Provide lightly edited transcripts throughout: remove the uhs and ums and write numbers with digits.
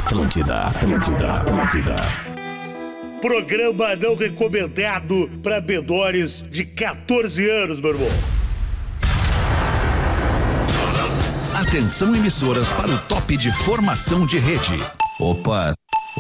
Atlântida. Programa não recomendado para menores de 14 anos, meu irmão. Atenção, emissoras, para o top de formação de rede. Opa,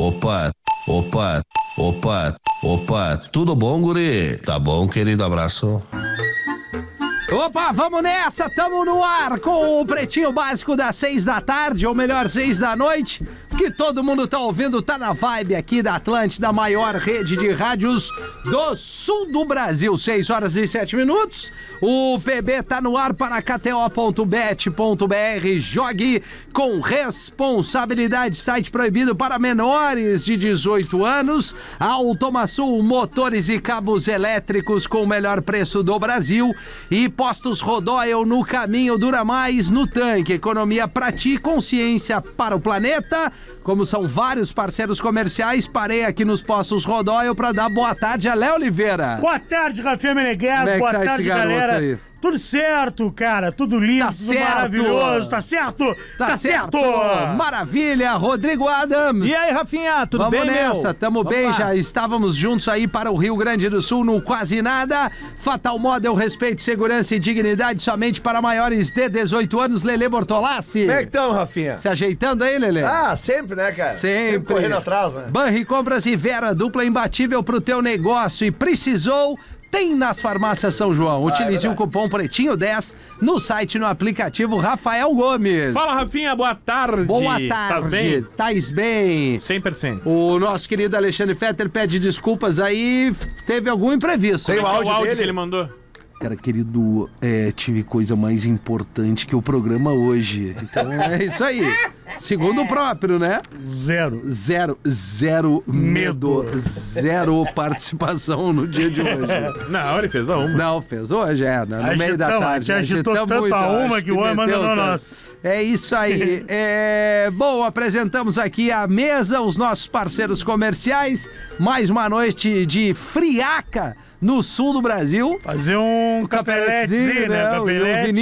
tudo bom, guri? Tá bom, querido, abraço. Opa, vamos nessa, tamo no ar com o Pretinho Básico das 6 da tarde, ou melhor, 6 da noite, que todo mundo tá ouvindo, tá na vibe aqui da Atlântida, da maior rede de rádios do sul do Brasil, 6 horas e 7 minutos, o PB tá no ar para kto.bet.br, jogue com responsabilidade, site proibido para menores de 18 anos, Automaçul, motores e cabos elétricos com o melhor preço do Brasil, e Postos Rodoil, no caminho dura mais, no tanque, economia pra ti, consciência para o planeta. Como são vários parceiros comerciais, parei aqui nos Postos Rodoil pra dar boa tarde a Léo Oliveira. Boa tarde, Rafinha Meneghel, boa tarde, galera. Aí? Tudo certo, cara, tudo lindo, tá tudo certo. Maravilhoso, tá certo? Tá certo! Maravilha, Rodrigo Adams. E aí, Rafinha, tudo Vamos bem, nessa, tamo bem, lá. Já estávamos juntos aí para o Rio Grande do Sul no Quase Nada. Fatal Model, respeito, segurança e dignidade somente para maiores de 18 anos. Lelê Bortolassi. Como é que estão, Rafinha? Se ajeitando aí, Lelê? Ah, sempre, né, cara? Sempre correndo atrás, né? Banri Compras e Vera, dupla imbatível pro teu negócio, e precisou... Tem nas farmácias São João. Utilize o cupom Pretinho10 no site, no aplicativo. Rafael Gomes. Fala, Rafinha, boa tarde. Boa tarde. Tás bem? Tais bem. 100%. O nosso querido Alexandre Fetter pede desculpas aí, teve algum imprevisto. Tem o áudio que ele mandou. Cara, querido, tive coisa mais importante que o programa hoje. Então é isso aí. Segundo o próprio, né? Zero medo. Zero participação no dia de hoje. Não, ele fez a uma. Não, fez hoje, no meio da tarde. Agitou tanto a uma que o homem mandou nós. É isso aí. Bom, apresentamos aqui a mesa, os nossos parceiros comerciais. Mais uma noite de friaca no sul do Brasil. Fazer um capeletezinho, né? O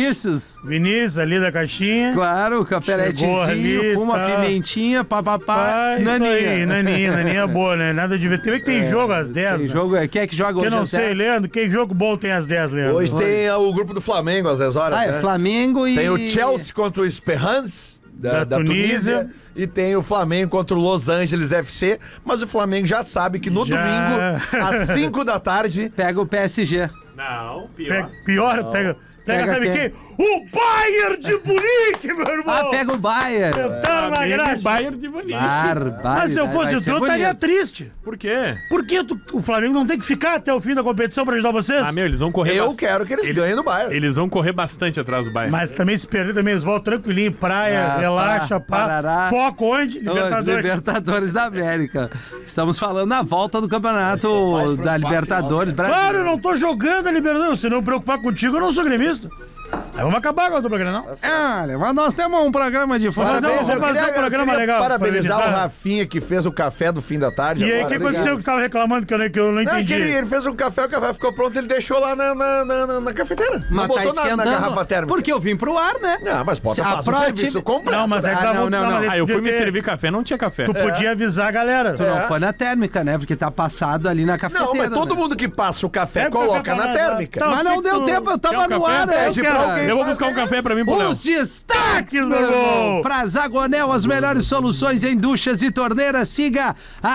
Vinícius ali da caixinha. Claro, capeletezinho, com uma pimentinha, papapá, naninha. Naninha boa, né? Nada de ver. Tem que tem jogo às 10, tem né? jogo, quem é que joga hoje às 10? Eu não sei, Leandro, que jogo bom tem às 10, Leandro? Hoje tem o grupo do Flamengo às 10 horas, né? Flamengo e... Tem o Chelsea contra o Esperance da Tunísia. E tem o Flamengo contra o Los Angeles FC, mas o Flamengo já sabe que no domingo, às 5 da tarde... Pega o PSG. Não, pior. Pega sabe quem? O Bayern de Munique, meu irmão! Pega o Bayern. Sentando na graxa. Bayern de Munique. Mas se eu fosse tu, eu estaria triste. Por quê? Porque o Flamengo não tem que ficar até o fim da competição pra ajudar vocês? Eles vão correr quero que eles ganhem no Bayern. Eles vão correr bastante atrás do Bayern. Mas também se perder, também eles voltam tranquilinho, praia, relaxa, pá. Foco onde? Libertadores da América. Estamos falando na volta do campeonato da Libertadores brasileira. Claro, eu não tô jogando a Libertadores. Se não me preocupar contigo, eu não sou gremista. Aí vamos acabar com a dupla Grenal. Olha, mas nós temos um programa de futebol. Vamos fazer um programa legal. Parabenizar o Rafinha que fez o café do fim da tarde. E aí, o que aconteceu que tava reclamando que eu não entendi? Ele fez um café, o café ficou pronto, ele deixou lá na cafeteira. Mas não tá botou na garrafa térmica. Porque eu vim pro ar, né? Não, mas pode fazer um serviço completo. Não, mas aí não. Aí eu fui me servir café, não tinha café. Tu podia avisar a galera. Tu não foi na térmica, né? Porque tá passado ali na cafeteira. Não, mas todo mundo que passa o café coloca na térmica. Mas não deu tempo, eu tava no ar, né? Eu vou buscar um café pra mim, pro Léo. Os destaques, meu irmão! Pra Zagonel, as melhores soluções em duchas e torneiras. Siga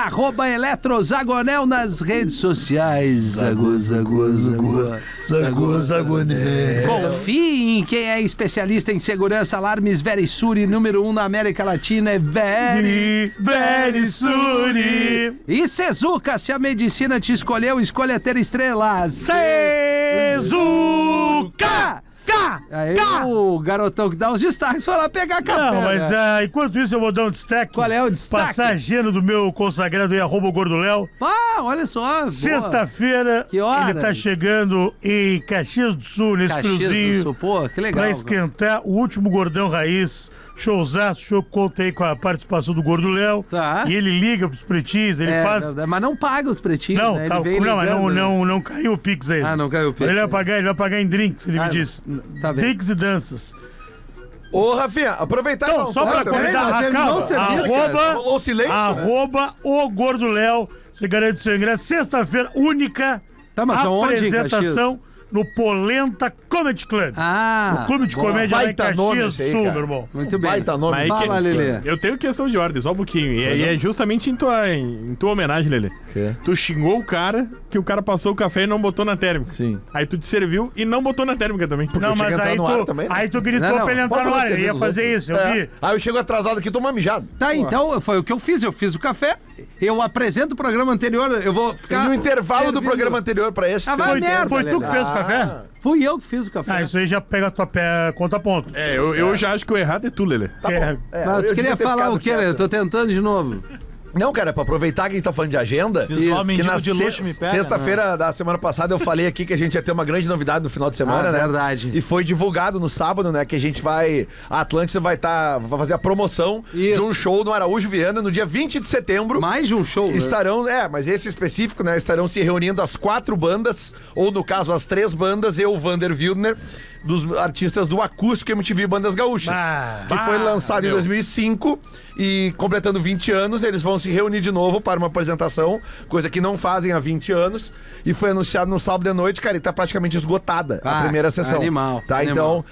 @eletrozagonel nas redes sociais. Zagonel. Confie em quem é especialista em segurança. Alarmes Verisuri, número 1 na América Latina, é Verisuri. E Sezuca, se a medicina te escolheu, escolha ter estrelas. Sezuca! Aí o garotão que dá os destaques foi lá pegar café. Não, mas enquanto isso eu vou dar um destaque. Qual é o destaque? Passageiro do meu consagrado aí, @gordoléo. Olha só. Sexta-feira, ele tá chegando em Caxias do Sul, nesse friozinho. Do Sul. Pô, que legal. Pra esquentar o último Gordão Raiz. Showzaço, show que contei com a participação do Gordo Léo. Tá. E ele liga pros pretinhos, ele faz... Mas não paga os pretinhos, não, né? Não caiu o Pix aí. Não caiu o Pix. Ele vai pagar em drinks, ele me disse. Tá bem. Drinks e danças. Ô, Rafinha, aproveitar então, só pra convidar, terminou o serviço, Rolou o silêncio? Arroba o Gordo Léo. Você garante seu ingresso. Sexta-feira, única Tá, mas onde, em apresentação no Polenta Comedy Club. Ah, o clube de comédia lá em Baita nome Caxias do esse aí, Sul, cara. meu irmão. muito bem. Baita nome. Mas Fala, Lelê. Eu tenho questão de ordem, só um pouquinho. E é justamente em tua homenagem, Lelê. Quê? Tu xingou o cara, que o cara passou o café e não botou na térmica. Sim. Aí tu te serviu e não botou na térmica também. Não, eu tinha mas que entrar aí no ar tu, também, né? aí tu gritou Não, pra ele entrar Pode no ar. você, Ele ia dos fazer outros. isso, eu vi. Aí eu chego atrasado aqui e tomo uma mijada. Tá, então foi o que eu fiz. Eu fiz o café, eu apresento o programa anterior, eu vou Tem ficar... no intervalo do servindo. programa anterior pra esse. Ah, vai Foi, merda, foi tu que Lelê. fez o café? Fui eu que fiz o café. Ah, isso aí já pega a tua conta ponto. É, eu já acho que o errado é tu, Lelê. Tá bom. É. Mas tu eu queria devia ter falar ficado o quê, Lelê? quieto. Eu tô tentando de novo. Não, cara, é pra aproveitar que a gente tá falando de agenda. Visual que mendigo na de luxo me pega, sexta-feira da semana passada eu falei aqui que a gente ia ter uma grande novidade no final de semana, Ah, né? verdade. E foi divulgado no sábado, né? Que a gente vai. A Atlântida vai fazer a promoção Isso. de um show no Araújo Viana no dia 20 de setembro. Mais de um show, né? Estarão, mas esse específico, né? Estarão se reunindo as 4 bandas, ou no caso, as 3 bandas, eu, Vander Wildner, dos artistas do Acústico MTV Bandas Gaúchas. Que foi lançado em 2005 e completando 20 anos, eles vão se reunir de novo para uma apresentação, coisa que não fazem há 20 anos, e foi anunciado no sábado de noite, cara, e tá praticamente esgotada a primeira sessão. Animal. Tá, animal.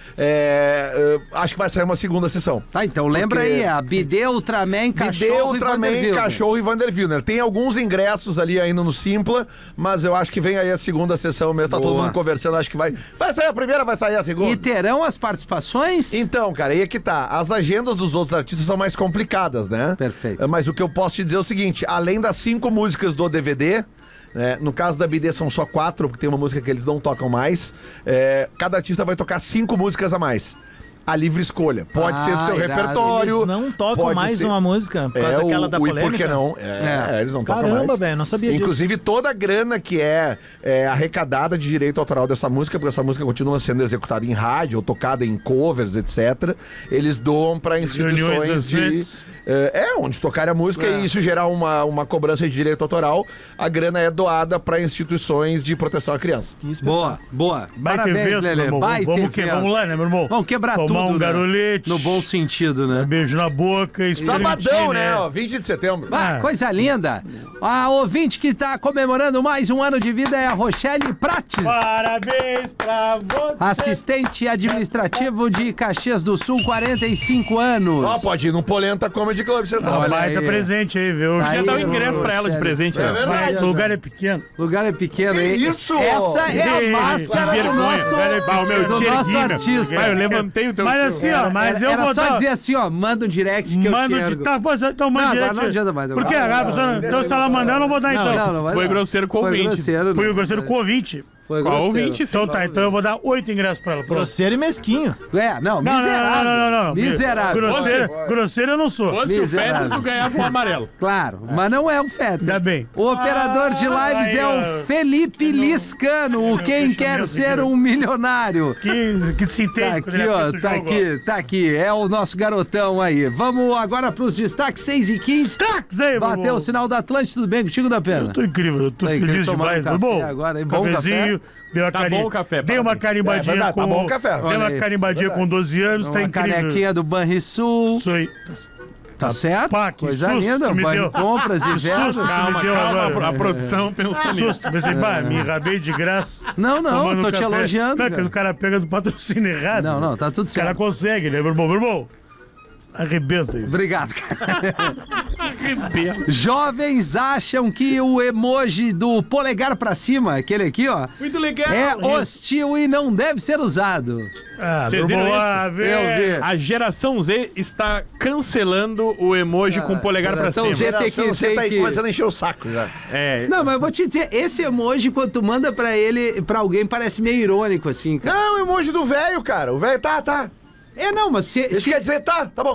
então, acho que vai sair uma segunda sessão. Tá, então lembra Porque- aí, a Bidê, Ultraman, Bidê, Cachorro Ultraman, e Vander Cachorro e Vander Wildner. Tem alguns ingressos ali ainda no Simpla, mas eu acho que vem aí a segunda sessão mesmo. Tá todo Boa. mundo conversando, acho que vai sair a primeira, vai sair a segunda. E terão as participações? Então, cara, aí é que tá. As agendas dos outros artistas são mais complicadas, né? Perfeito. Mas o que eu posso te dizer é o seguinte: além das 5 músicas do DVD, né, no caso da BD são só 4, porque tem uma música que eles não tocam mais. Cada artista vai tocar 5 músicas a mais. A livre escolha. Pode ser do seu irado. repertório. Eles não tocam pode mais ser- uma música por causa daquela da E polêmica? por que não? Eles não tocam Caramba, mais. velho, não sabia disso. Inclusive, toda a grana que é arrecadada de direito autoral dessa música, porque essa música continua sendo executada em rádio ou tocada em covers, etc., eles doam para Reuniões instituições das de... redes. onde tocarem a música e isso gerar uma cobrança de direito autoral, a grana é doada para instituições de proteção à criança. Boa, boa. Baita Parabéns, evento, meu Lelê. irmão. Baita Vamos evento. lá, né, meu irmão? Vamos quebrar Tomar tudo, um né? garolete. No bom sentido, né? Beijo na boca e Sabadão, né? Ó, 20 de setembro. Ah, coisa linda. A ouvinte que tá comemorando mais um ano de vida é a Rochelle Prates. Parabéns pra você. Assistente administrativo de Caxias do Sul, 45 anos. Ó, pode ir no Polenta Comedy Club, vocês estão. Olha baita aí. presente aí, viu? Tá Já aí, dá o ô, ingresso pra ela de Rochelle. presente, É né? verdade. Mas o lugar é pequeno. O lugar é pequeno, Que hein? isso? Essa é a Ei, máscara que do vergonha. nosso, Ah, o meu do te nosso ergui, meu. artista. Vai, eu levantei o teu... Mas assim, ó, mas eu Era vou só dar... dizer assim, ó, manda um direct que Manda eu de... quero. Tá, pô, então manda Não, direto. agora não adianta mais, Por quê? agora. Então se ela mandar, eu não vou dar então. Não vai Foi dar. grosseiro com o Foi ouvinte. grosseiro. Fui não. o grosseiro com ouvinte. Foi Qual grosseiro. ouvinte? Então tá, então eu vou dar 8 ingressos pra ela. Pronto. Grosseiro e mesquinho. Não, Não, miserável. não. Miserável. Grosseiro eu não sou. Fosse o Miserável. Federer, tu ganhava um amarelo. Claro, mas não é o Fetter. Ainda bem. O operador de lives aí, é ó. o Felipe Liscano, o quem fechamento quer aqui, ser ó. um milionário. Que se Tá entende quando aqui, ele ó, apita o tá jogo, aqui, tá aqui. É o nosso garotão aí. Vamos agora pros destaques 6h15. Tax aí, Bateu meu o sinal da Atlântida, tudo bem contigo, da pena? Eu tô incrível, eu tô Tá aí, feliz tomando demais. café Bom, agora, hein? Bom cafezinho. Dei uma Tá bom o café, Dei uma parabéns. carimbadinha verdade, com... tá bom o café. Dei Olha uma aí. carimbadinha com 12 anos, tá Uma incrível. canequinha do Banrisul. Isso aí. Tá certo? Pá, que Coisa susto linda, que me banho deu. compras e Que verbo. susto. Calma, me deu calma, agora. a produção pensou nisso. Susto. Pensei, me enrabei de graça. Não, tomando tô te café. elogiando. Não, cara. que o cara pega do patrocínio errado. Não, tá tudo O cara certo. consegue, né, meu irmão? Meu irmão, arrebenta aí. Obrigado, cara. Jovens acham que o emoji do polegar pra cima, aquele aqui, ó, Muito legal. é hostil e não deve ser usado. Ah, Vocês meu viram irmão, isso? Eu vi. A geração Z está cancelando o emoji com o polegar pra geração cima. Z tem que- Você tá aí que- começando a encher o saco já. É, Não, mas eu vou te dizer, esse emoji, quando tu manda pra ele, pra alguém, parece meio irônico, assim, cara. Não, o emoji do velho, cara. O velho tá. Não, mas Isso quer dizer tá bom.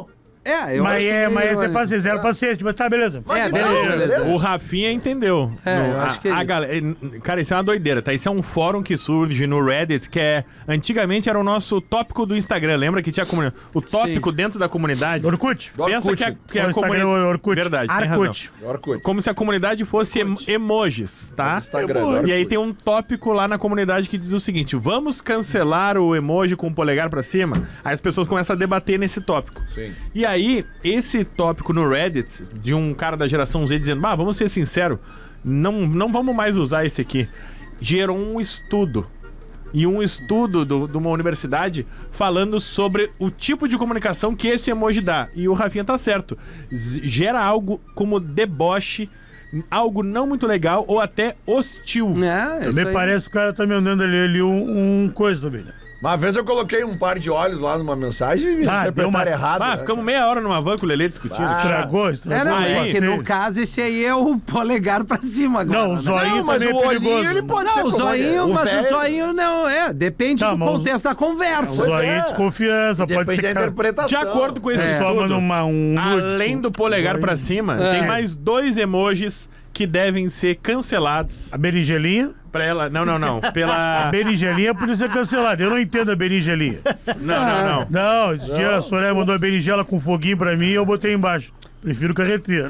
eu Mas acho é paciência, zero paciência. Mas tá, beleza. beleza. O Rafinha entendeu. Eu acho que Cara, isso é uma doideira, tá? Isso é um fórum que surge no Reddit, que antigamente era o nosso tópico do Instagram. Lembra que tinha o tópico dentro da comunidade? Orkut. Pensa que a comunidade... Orkut. Verdade, tem Arcute. razão. Como se a comunidade fosse emojis, tá? Instagram, E aí tem um tópico lá na comunidade que diz o seguinte: vamos cancelar o emoji com o polegar pra cima? Aí as pessoas começam a debater nesse tópico. Sim. E aí, esse tópico no Reddit, de um cara da geração Z dizendo, vamos ser sinceros, não vamos mais usar esse aqui, gerou um estudo. E um estudo de uma universidade falando sobre o tipo de comunicação que esse emoji dá. E o Rafinha tá certo. Gera algo como deboche, algo não muito legal ou até hostil. Também parece que o cara tá me mandando ali um coisa também, né? Uma vez eu coloquei um par de olhos lá numa mensagem e me interpretaram errado. Ficamos meia hora numa van com o Lelê discutindo. Estragou. Porque no caso esse aí é o polegar pra cima agora. Não, o zoinho mas também o é olhinho perigoso. ele pode ser o zoinho, o zoinho não, depende do contexto da conversa. O zoinho é desconfiança, pode Depende ser da interpretação. De acordo com esse estudo, além do polegar pra cima, tem mais 2 emojis que devem ser cancelados. A berinjelinha? Pra ela... Não. Pela... A berinjelinha podia ser cancelada. Eu não entendo a berinjelinha. Não. Não, esse dia a Soraya mandou a berinjela com foguinho pra mim e eu botei embaixo. Prefiro carreteira.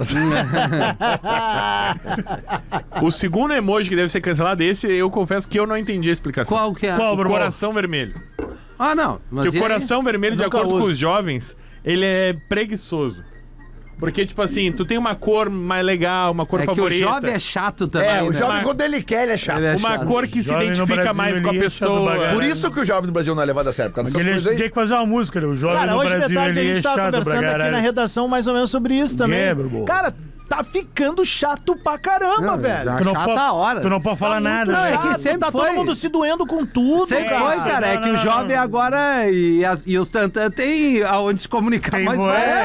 O segundo emoji que deve ser cancelado, esse eu confesso que eu não entendi a explicação. Qual que é? O coração vermelho. Não. Mas Que o coração vermelho, de acordo com os jovens, ele é preguiçoso. Porque, tipo assim, tu tem uma cor mais legal, uma cor favorita. Que o jovem é chato também, o jovem quando ele quer, ele é chato. Uma cor que se identifica mais com a pessoa. Por isso que o jovem do Brasil não é levado a sério. Ele tem que fazer uma música, né? O jovem no hoje de Brasil, tarde a ele gente é tava chato conversando pra aqui caralho. na redação mais ou menos sobre isso também. Cara, tá ficando chato pra caramba, velho. Tu não pode falar nada, Não, velho. é que sempre tá todo mundo se doendo com tudo, Sempre foi, cara. É que o jovem agora e os tantã tem aonde se comunicar mais.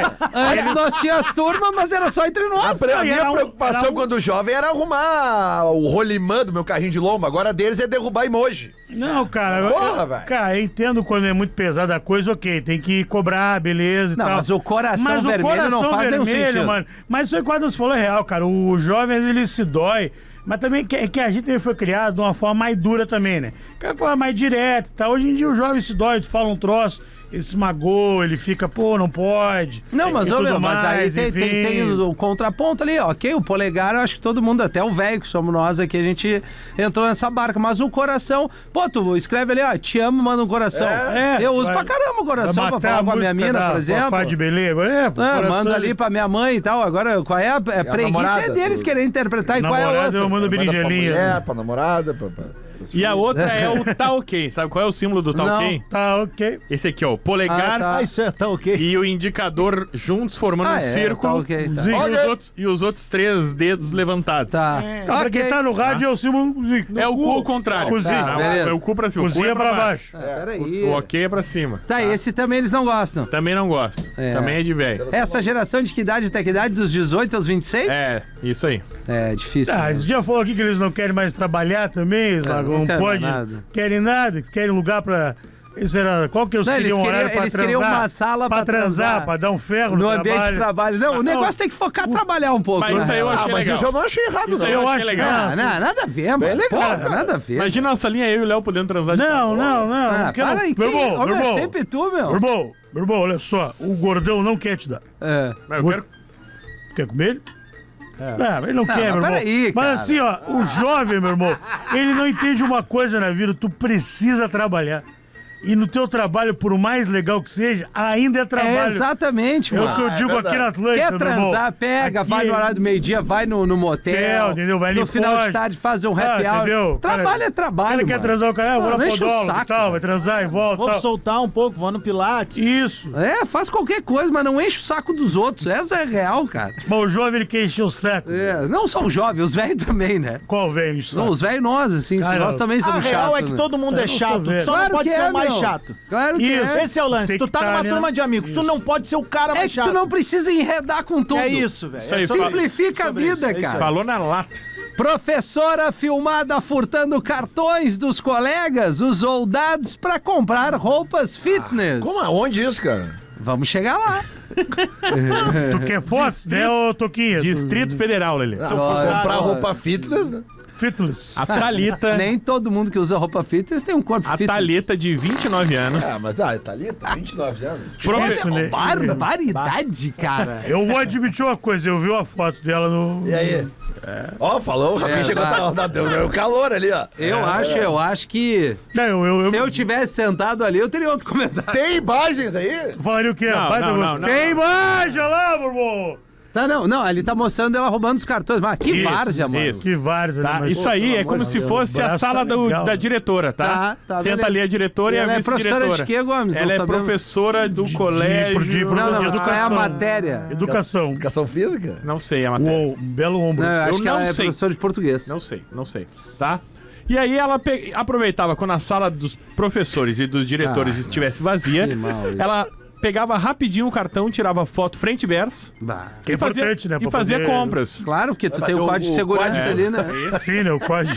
Antes nós tínhamos as turmas, mas era só entre nós. A minha preocupação quando jovem era arrumar o rolimã do meu carrinho de lomba. Agora deles é derrubar emoji. Não, cara. Porra, velho. Cara, eu entendo quando é muito pesada a coisa, ok. Tem que cobrar, beleza e tal. Mas o coração vermelho não faz nenhum sentido. Mano, mas isso aí quando você falou é real, cara. O jovem, ele se dói. Mas também que a gente também foi criado de uma forma mais dura também, né? Aquela coisa mais direta e tal. Hoje em dia o jovem se dói, tu fala um troço, ele se magoa, ele fica, não pode. Não, mas, mas aí tem o contraponto ali, ok? O polegar, eu acho que todo mundo, até o velho que somos nós aqui, a gente entrou nessa barca. Mas o coração, tu escreve ali, te amo, manda um coração. Eu uso pra caramba o coração pra falar com a minha mina, por exemplo. De beleza, mando ali pra minha mãe e tal. Agora, qual é a preguiça deles querer interpretar e qual é a outra? Eu mando berinjelinha. Pra namorada, E a outra é o tá ok. Sabe qual é o símbolo do tá ok? Tá ok. Esse aqui, ó, o polegar isso é tá ok. e o indicador juntos formando um círculo. Tá okay, tá. E os outros 3 dedos levantados. Tá. Pra quem tá no rádio é o símbolo É o cu ao contrário. Cozinha. É o cu pra cima. Cozinha o cu é pra baixo. Peraí. O ok é pra cima. Tá, esse também eles não gostam. Também não gosto. Também é de velho. Essa geração de que idade até que idade? Dos 18 aos 26? É, isso aí. É difícil. Esse dia falou aqui que eles não querem mais trabalhar também, não pode. Querem nada, querem lugar pra. Qual que eles queriam horário pra eles transar? Queriam uma sala pra transar, pra dar um ferro no ambiente de trabalho. Não, o negócio tem que focar trabalhar um pouco. Mas isso aí eu achei legal. Isso eu não achei errado, isso aí eu achei legal. Nada a ver, mano. É legal, nada a ver. Imagina a salinha eu e o Léo podendo transar de Não. Para aí, Birbol, sempre tu, meu. Birbol, olha só, o gordão não quer te dar. Mas eu quero... Quer comer ele? Ele não quer, meu irmão. Peraí, mas assim, ó, o jovem, meu irmão, ele não entende uma coisa na vida, tu precisa trabalhar. E no teu trabalho, por mais legal que seja, ainda é trabalho. Exatamente, mano. É o que eu digo aqui na Atlântica, Quer transar, pega, vai no horário do meio-dia, vai no motel. Entendeu? Vai ali no final de tarde, fazer um happy hour. Entendeu? Trabalho é trabalho, Ele quer transar o cara, vou lá pro dólar e tal, vai transar e volta. Vou soltar um pouco, vou no Pilates. Isso. Faz qualquer coisa, mas não enche o saco dos outros. Essa é real, cara. Mas o jovem, ele quer encher o saco. Não só o jovem, os velhos também, né? Qual velho? Não, os velhos nós, assim, nós também somos chatos. A real é que todo mundo é chato, só não pode ser o mais chato. Claro que é. Esse é o lance. Tu tá numa turma de amigos, tu não pode ser o cara mais chato. Tu não precisa enredar com tudo. É isso, velho. Simplifica a vida, cara. Falou na lata. Professora filmada furtando cartões dos colegas usou dados pra comprar roupas fitness. Como? Aonde isso, cara? Vamos chegar lá. Tu quer foto, né, ô Toquinha? Distrito Federal, Lelê. Se eu for comprar roupa fitness, né? Fitness. A Thalita. Nem todo mundo que usa roupa fitness tem um corpo A fitness. Thalita, de 29 anos. Mas tá ali, 29 anos. Isso, né? Barbaridade, cara. Eu vou admitir uma coisa, eu vi uma foto dela no... E aí? Ó, falou, o Rafinha chegou, deu calor ali, ó. Eu acho que Não, se eu tivesse sentado ali, eu teria outro comentário. Tem imagens aí? Falaria o quê? Não, Vai, não, Douglas. não, Tem não. imagem lá, meu irmão! Tá, não, ali tá mostrando ela roubando os cartões. Mas que Isso, várzea, mano. isso. Que vários, Tá? né? Isso aí é como se fosse a braço sala tá legal. da diretora, tá? Tá, Senta beleza. ali a diretora e Ela a é vice-diretora. professora de quê, Gomes? Ela Não é sabemos. professora do colégio. Não, mas qual é a Educação. matéria? Educação. Educação física? Não sei a matéria. Uou, um belo ombro. Não, eu acho Eu que ela não é sei. professora de português. Não sei, tá? E aí ela aproveitava quando a sala dos professores e dos diretores estivesse vazia, que mal isso. ela pegava rapidinho o cartão, tirava foto frente e verso Bah. Que é importante, né? e pra fazia poder- compras. Claro, porque tu tem o o código de segurança código. ali, né? Sim, né? O código.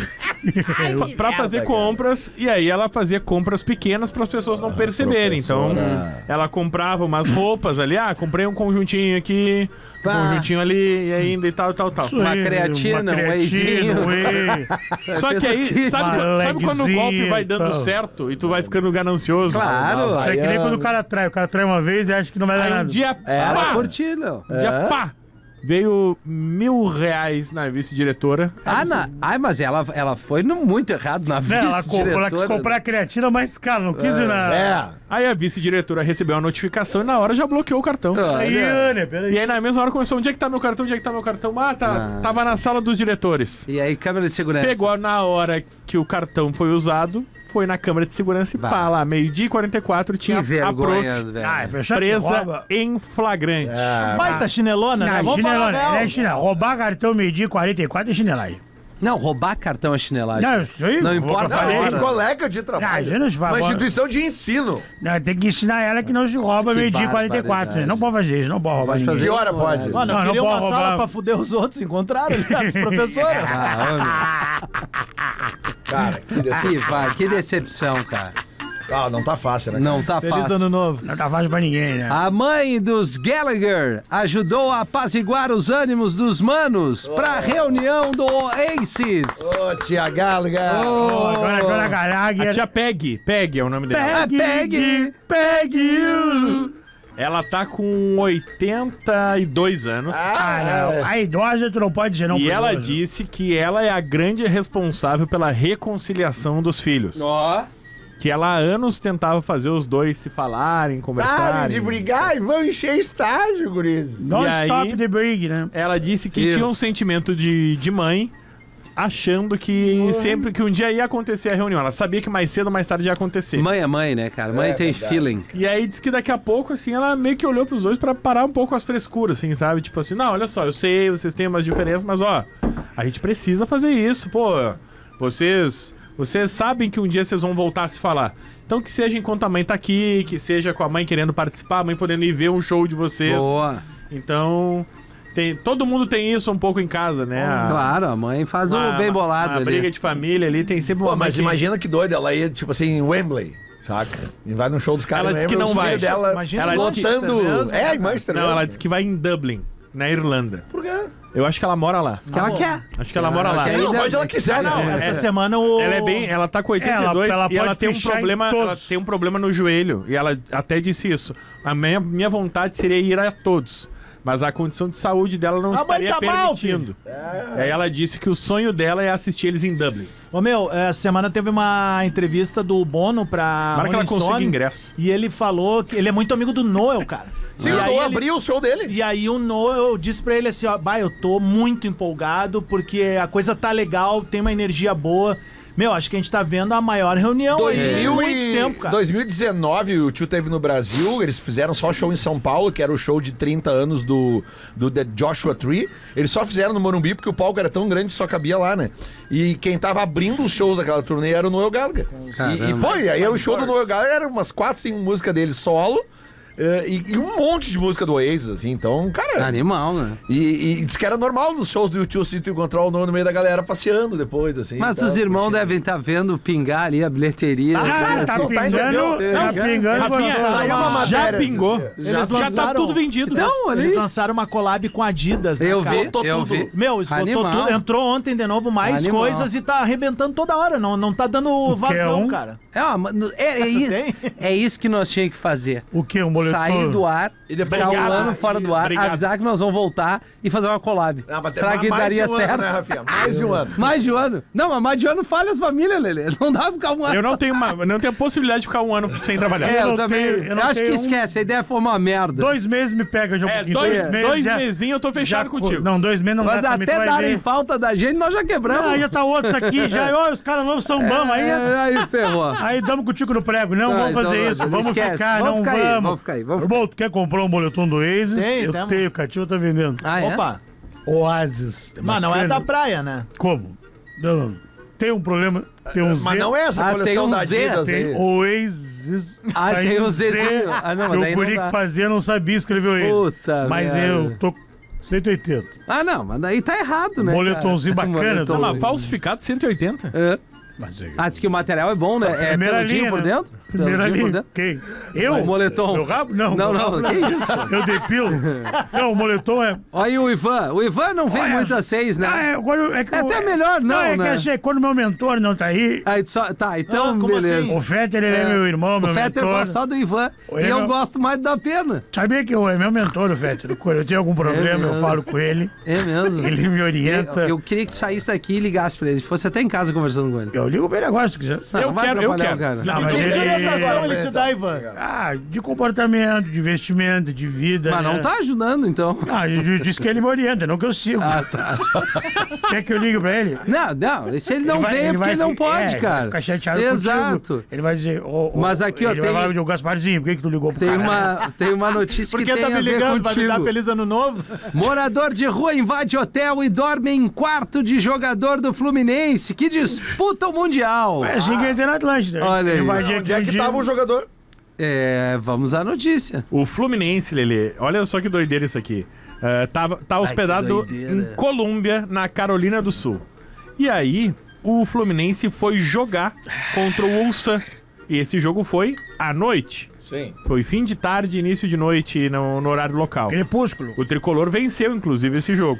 Pra fazer compras, e aí ela fazia compras pequenas para as pessoas não perceberem. Então, ela comprava umas roupas ali, comprei um conjuntinho aqui, um Pá. conjuntinho ali, e ainda e tal. Isso Uma aí, creatina, um wheyzinho. whey. Só que aí, sabe quando o golpe vai dando Tal. certo e tu vai ficando ganancioso? Claro. É que nem quando o cara trai uma vez e acha que não vai dar Aí um nada. dia, Ela pá, curtiu, Léo. pá, veio R$1.000 na vice-diretora. Ai, mas ela foi muito errado na Né, ela vice-diretora. quis comprar a creatina mais cara, não quis ir na... Aí a vice-diretora recebeu a notificação e na hora já bloqueou o cartão. Aí, Ana, peraí. E aí na mesma hora começou, onde é que tá meu cartão? Onde é que tá meu cartão? Tava na sala dos diretores. E aí, câmera de segurança. Pegou na hora que o cartão foi usado, foi na câmera de segurança e pá, lá, 12h44, tinha Que a prof vergonha, velho. Ah, é pessoa que presa rouba. em flagrante. Baita chinelona, né? Vamos falar Chinelona, real. é chinela. Roubar cartão meio-dia 44 é chinelagem. Não, roubar cartão é chinelagem. Não, isso aí... Não vou importa pra a frente. hora. Tem colega de Ah, trabalho. já não se vai Uma embora. instituição de ensino. Não, tem que ensinar ela que não se rouba Que meio-dia barbaridade. 44. Né? Não pode fazer isso, não pode roubar Pode ninguém. fazer. Que hora pode? Mano, eu Não, queria não uma pode sala roubar. pra fuder os outros, encontraram ali, os professores. Cara, Que decepção, cara. não tá fácil, né? Não tá Feliz fácil. ano novo. Não tá fácil pra ninguém, né? A mãe dos Gallagher ajudou a apaziguar os ânimos dos manos pra reunião do Aces. Ô, tia Gallagher. Agora a Gallagher... A tia Peg é o nome dela. Pegue you. Ela tá com 82 anos. Não. A idosa tu não pode dizer não E pro ela idoso. disse que ela é a grande responsável pela reconciliação dos filhos. Ó. Que ela há anos tentava fazer os dois se falarem, conversarem. Parem de brigar e vão encher estágio, guris. Don't E aí- stop the brig, né? Ela disse que Isso. tinha um sentimento de mãe, achando que sempre que um dia ia acontecer a reunião. Ela sabia que mais cedo ou mais tarde ia acontecer. Mãe é mãe, né, cara? Mãe tem verdade. feeling. E aí disse que daqui a pouco, assim, ela meio que olhou pros dois pra parar um pouco as frescuras, assim, sabe? Tipo assim, não, olha só, eu sei, vocês têm umas diferenças, mas ó, a gente precisa fazer isso, pô. Vocês sabem que um dia vocês vão voltar a se falar. Então que seja enquanto a mãe tá aqui, que seja com a mãe querendo participar, a mãe podendo ir ver um show de vocês. Boa. Então, todo mundo tem isso um pouco em casa, né? Claro, a mãe faz o bem bolado a ali. briga de família ali, tem sempre uma Pô, mãe mas que... imagina que doido, ela ia, tipo assim, em Wembley, saca? E vai no show dos caras. Ela disse que não os vai. filhos dela Imagina ela o disse lotando. Manchester mesmo. Em Manchester Não, mesmo. ela disse que vai em Dublin, na Irlanda. Por quê? Eu acho que ela mora lá. Que ela quer. Acho que ela mora lá. quer ir, Não, né? onde ela quiser, não, né? Essa semana o... Ela tá com 82 Ela e ela pode tem um fechar em problema, todos. ela tem um problema no joelho e ela até disse isso. A minha vontade seria ir a todos, mas a condição de saúde dela não mãe estaria tá mal, permitindo. Aí ela disse que o sonho dela é assistir eles em Dublin. Ô, meu, essa semana teve uma entrevista do Bono pra Para que ela Rolling consiga Stone, ingresso. e ele falou que ele é muito amigo do Noel, cara. Sim, E o aí Noah ele- abriu o show dele. E aí o Noel disse pra ele assim, ó, eu tô muito empolgado porque a coisa tá legal, tem uma energia boa. Meu, acho que a gente tá vendo a maior reunião aí em muito tempo, cara. 2019, o tio teve no Brasil, eles fizeram só show em São Paulo, que era o show de 30 anos do The Joshua Tree. Eles só fizeram no Morumbi porque o palco era tão grande que só cabia lá, né? E quem tava abrindo os shows daquela turnê era o Noel Gallagher. E pô, e aí era o show do Noel Gallagher, eram umas 4, 5 músicas dele solo. E um monte de música do Oasis, assim, então, cara... Animal, né? E diz que era normal nos shows do YouTube se tu encontrar o nome no meio da galera passeando depois, assim. Mas então, os irmãos curtindo. devem estar vendo pingar ali a bilheteria. Ah, tá não tá pingando. entendendo? Tá pingando. Rafinha, Saiu uma já matéria, pingou. assim, Eles Já tá lançaram- tudo vendido. Então, olha Eles aí. lançaram uma collab com a Adidas, né, Eu cara? vi, Esgotou eu tudo. vi. Meu, esgotou Animal. tudo. Entrou ontem de novo mais Animal. coisas e tá arrebentando toda hora. Não tá dando vazão, cara. É isso que nós tínhamos que fazer. O quê? Um boletom? Sair do ar, ficar um Obrigado. ano fora do ar, Obrigado. avisar que nós vamos voltar e fazer uma collab. Ah, mas Será que mais daria de um certo? Ano, né, Rafinha? Mais de um ano. Mais de um ano? Não, mas mais de um ano falha as famílias, Lelê. Não dá pra ficar um ano. Eu não tenho a possibilidade de ficar um ano sem trabalhar. É, eu não também. tenho- eu não acho que tenho esquece, a ideia foi uma merda. 2 meses me pega já um pouquinho. Dois já- mesinhos eu tô fechado já- contigo. Não, 2 meses não Mas dá também, até tu vai darem ver. falta da gente, nós já quebramos. Não, aí já tá outros aqui, já. Ó, os caras novos são bons. Aí ferrou. Aí damos contigo no prego. Não, Ah, vamos então fazer não, isso. não Vamos esquece. ficar, Vamos não ficar aí, vamos. vamos ficar aí, vamos Irmão, tu quer comprar um boletom do Oasis? Tem, eu tamo. tenho, Cativa tá vendendo. Ah, é? Opa. Oasis. Mas não é Bacana. da praia, né? Como? Não. Tem um problema. Tem um Z. Mas não é essa Ah, coleção tem um da Z, Adidas Tem aí. Oasis. Ah, tem o Zzinho. Ah, não, mas que daí o não guri dá. que fazia não sabia escrever Oasis. Puta Mas merda. eu tô 180. Ah, não, mas daí tá errado, né? Boletomzinho cara? bacana, Boletomzinho. Mas falsificado 180? É. Mas é... Ah, diz que o material é bom, né? É Primeira peludinho linha, por né? dentro? Primeira Peludinho por linha. dentro? Quem? Eu? O moletom. Meu rabo? Não. Não, meu não, rabo que isso? Eu depilo. Não, o moletom é... Olha aí o Ivan. O Ivan não vem Olha, muito a 6, né? Ah, é, agora é que É eu- até melhor não, é né? que achei, quando meu mentor não tá aí... Aí, só, tá, então Ah, como beleza. assim? O Fetter, ele é meu irmão, meu O Fetter mentor. gosta só do Ivan. Ele E eu não- gosto mais da Pena. Sabia que é meu mentor, o Fetter. Eu tenho algum problema, mesmo? eu falo com ele. É mesmo. Ele me orienta. Eu queria que tu saísse daqui e ligasse pra ele. Fosse até em casa conversando com ele. Eu ligo pra ele agora, se quiser. Não, Eu vai quero, atrapalhar eu o cara. Não, mas Que ele... orientação ele te dá, Ivan? Ah, de comportamento, de vestimento, de vida. Mas não né? tá ajudando, então. Ah, ele disse que ele me orienta, não que eu sigo. Ah, tá. Quer que eu ligue pra ele? Não, se ele não vai- vem é porque ele não pode, Vai cara. ficar chateado Exato. contigo. Ele vai dizer... Mas aqui, ó, ele tem- vai falar, Gasparzinho, por que tu ligou pro Tem cara? uma notícia Por que que tem tá a me ver ligando? Vai me dar contigo. feliz ano novo? Morador de rua invade hotel e dorme em quarto de jogador do Fluminense que disputa o Mundial. É assim que ele tem na Atlântida. Olha aí. Ele vai dizer Onde é um que dia- tava o jogador? Vamos à notícia. O Fluminense, Lelê, olha só que doideira isso aqui. Tá hospedado doideira. em Colômbia, na Carolina do Sul. E aí, o Fluminense foi jogar contra o Ulsan. E esse jogo foi à noite. Sim. Foi fim de tarde, início de noite no horário local. Crepúsculo. O Tricolor venceu, inclusive, esse jogo.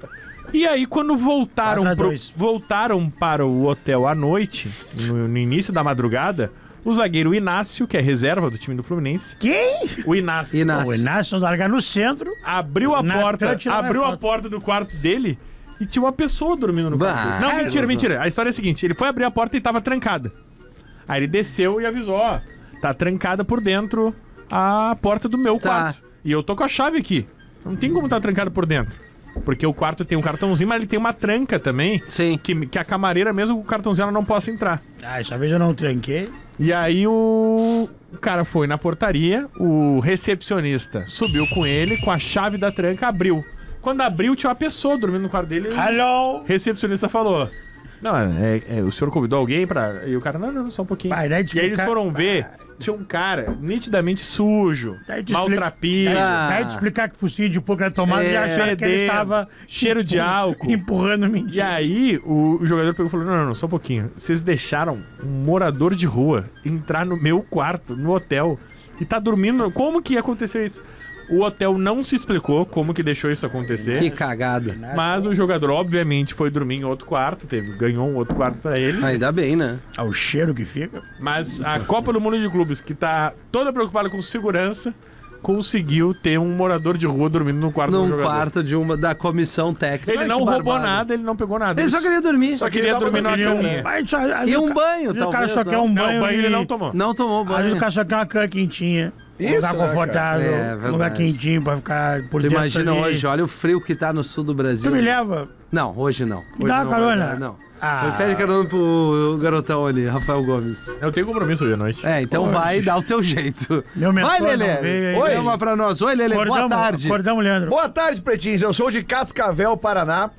E aí, quando voltaram, 4-2. voltaram para o hotel à noite, no início da madrugada, o zagueiro Inácio, que é reserva do time do Fluminense, Quem? o Inácio, O Inácio. Inácio largar no centro. abriu a Na porta, touch não é abriu a falta. porta do quarto dele e tinha uma pessoa dormindo no quarto Bah. dele. Não, mentira. A história é a seguinte, ele foi abrir a porta e tava trancada. Aí ele desceu e avisou, ó, tá trancada por dentro a porta do meu Tá. quarto. E eu tô com a chave aqui. Não tem como tá trancada por dentro. Porque o quarto tem um cartãozinho, mas ele tem uma tranca também. Sim. Que a camareira, mesmo com o cartãozinho, ela não possa entrar. Ah, essa vez eu não tranquei. E aí o cara foi na portaria, o recepcionista subiu com ele, com a chave da tranca, abriu. Quando abriu, tinha uma pessoa dormindo no quarto dele. Alô? O recepcionista falou: não, o senhor convidou alguém pra. E o cara, não, só um pouquinho. Vai, daí te E aí eles explicar- foram ver, tinha um cara nitidamente sujo, Daí te maltrapilho, Daí te explicar que focinho de pouco era tomado e acharam que ele fedendo, tava cheiro de álcool. empurrando E mentira. aí o jogador pegou e falou: não, só um pouquinho. Vocês deixaram um morador de rua entrar no meu quarto, no hotel, e tá dormindo. Como que aconteceu isso? O hotel não se explicou como que deixou isso acontecer. Que cagada. Mas o jogador, obviamente, foi dormir em outro quarto, ganhou um outro quarto pra ele. Ainda bem, né? Ah, o cheiro que fica. Mas a Copa do Mundo de Clubes, que tá toda preocupada com segurança, conseguiu ter um morador de rua dormindo no quarto do Num jogador. quarto de da comissão técnica. Ele Ai, não que roubou barbada. nada, ele não pegou nada. Ele só queria dormir. Só queria dormir numa caminha. Mas só- E um o ca- banho, O cara talvez, só não. quer um Não, banho. o banho ele e- não tomou. Não tomou Às vezes banho. o cara só quer uma cama quentinha. Um Isso, lugar né, cara? confortável. É, verdade. Um lugar quentinho pra ficar por Tu dentro imagina ali. hoje, olha o frio que tá no sul do Brasil. Tu me leva? Não, hoje não. Me Hoje dá uma não, carona? Não. Ah. Pede carona pro garotão ali, Rafael Gomes. Eu tenho compromisso hoje à noite. Então Poxa. vai dar o teu jeito. Meu mentor Vai, não Lelê. veio aí. Oi, uma pra nós. Oi, Lelê. Boa tarde. Acordamos, Leandro. Boa tarde, pretinhos. Eu sou de Cascavel, Paraná.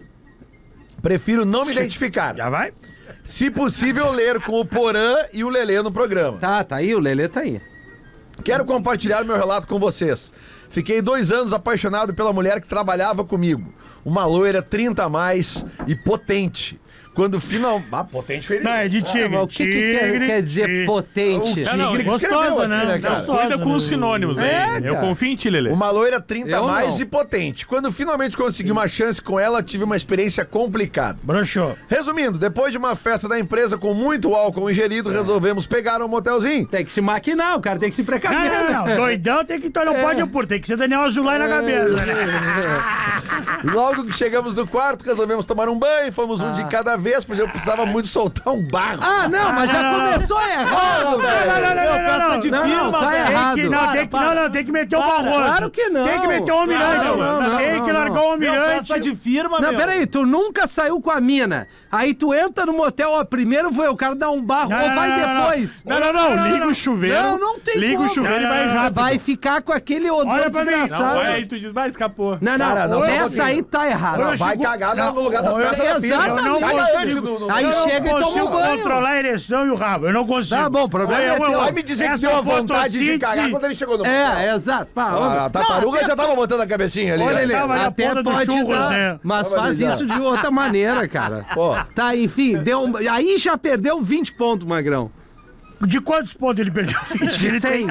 Prefiro não me identificar. Já vai? Se possível, ler com o Porã e o Lelê no programa. Tá aí, o Lelê tá aí. Quero compartilhar meu relato com vocês. Fiquei 2 anos apaixonado pela mulher que trabalhava comigo. Uma loira 30 a mais e potente. Quando final... potente foi ele. Não, é de tigre. Mas o que quer dizer potente? Não, Tigre que gostosa, escreveu né? aqui, né, cara? Gostosa, Cuida com né? os sinônimos aí. Eu cara. confio em ti, Lelê. Uma loira 30 a Eu mais não. e potente. Quando finalmente consegui uma chance com ela, tive uma experiência complicada. Broxou. Resumindo, depois de uma festa da empresa com muito álcool ingerido, resolvemos pegar um motelzinho. Tem que se maquinar, o cara tem que se Não, precaver. não, não. Doidão tem que não pode pôr. Tem que ser Daniel Azulay na cabeça, né? Logo que chegamos no quarto, resolvemos tomar um banho, fomos um de cada vez, pois eu precisava muito soltar um barro. Ah, não, mas já começou errado, velho. Festa de Não, firma, tá velho. errado. Tem que meter o barroso. Claro que não. Tem que meter o almirante. Não, Tem que largar o Meu, almirante. festa de firma, Não, meu. peraí, tu nunca saiu com a mina. Aí tu entra no motel, ó, primeiro foi o cara dar um barro, ou vai depois. Não. Liga o chuveiro. Não tem Liga como. o chuveiro e vai rápido. Vai ficar com aquele odor Olha pra mim. desgraçado. Não, aí tu diz, vai, escapou. Não, Cara, não, só um essa pouquinho. aí tá errada. Não, vai cagar no lugar da festa da firma. Exatamente. Caga antes do... Aí Eu não chega e toma consigo um banho. controlar a ereção e o rabo. Eu não consigo. Tá bom, o problema é teu. Vai me dizer que Essa deu a vontade de cagar fotossíntese- quando ele chegou no motel. É, exato. Pá, A tartaruga já tava botando a cabecinha ali. Olha, ó. ele Tava na até ponta do pode churros, dar, né? mas Tava faz ali, isso de outra maneira, cara. Pô. Tá, enfim, aí já perdeu 20 pontos, Magrão. De quantos pontos ele perdeu? De 100.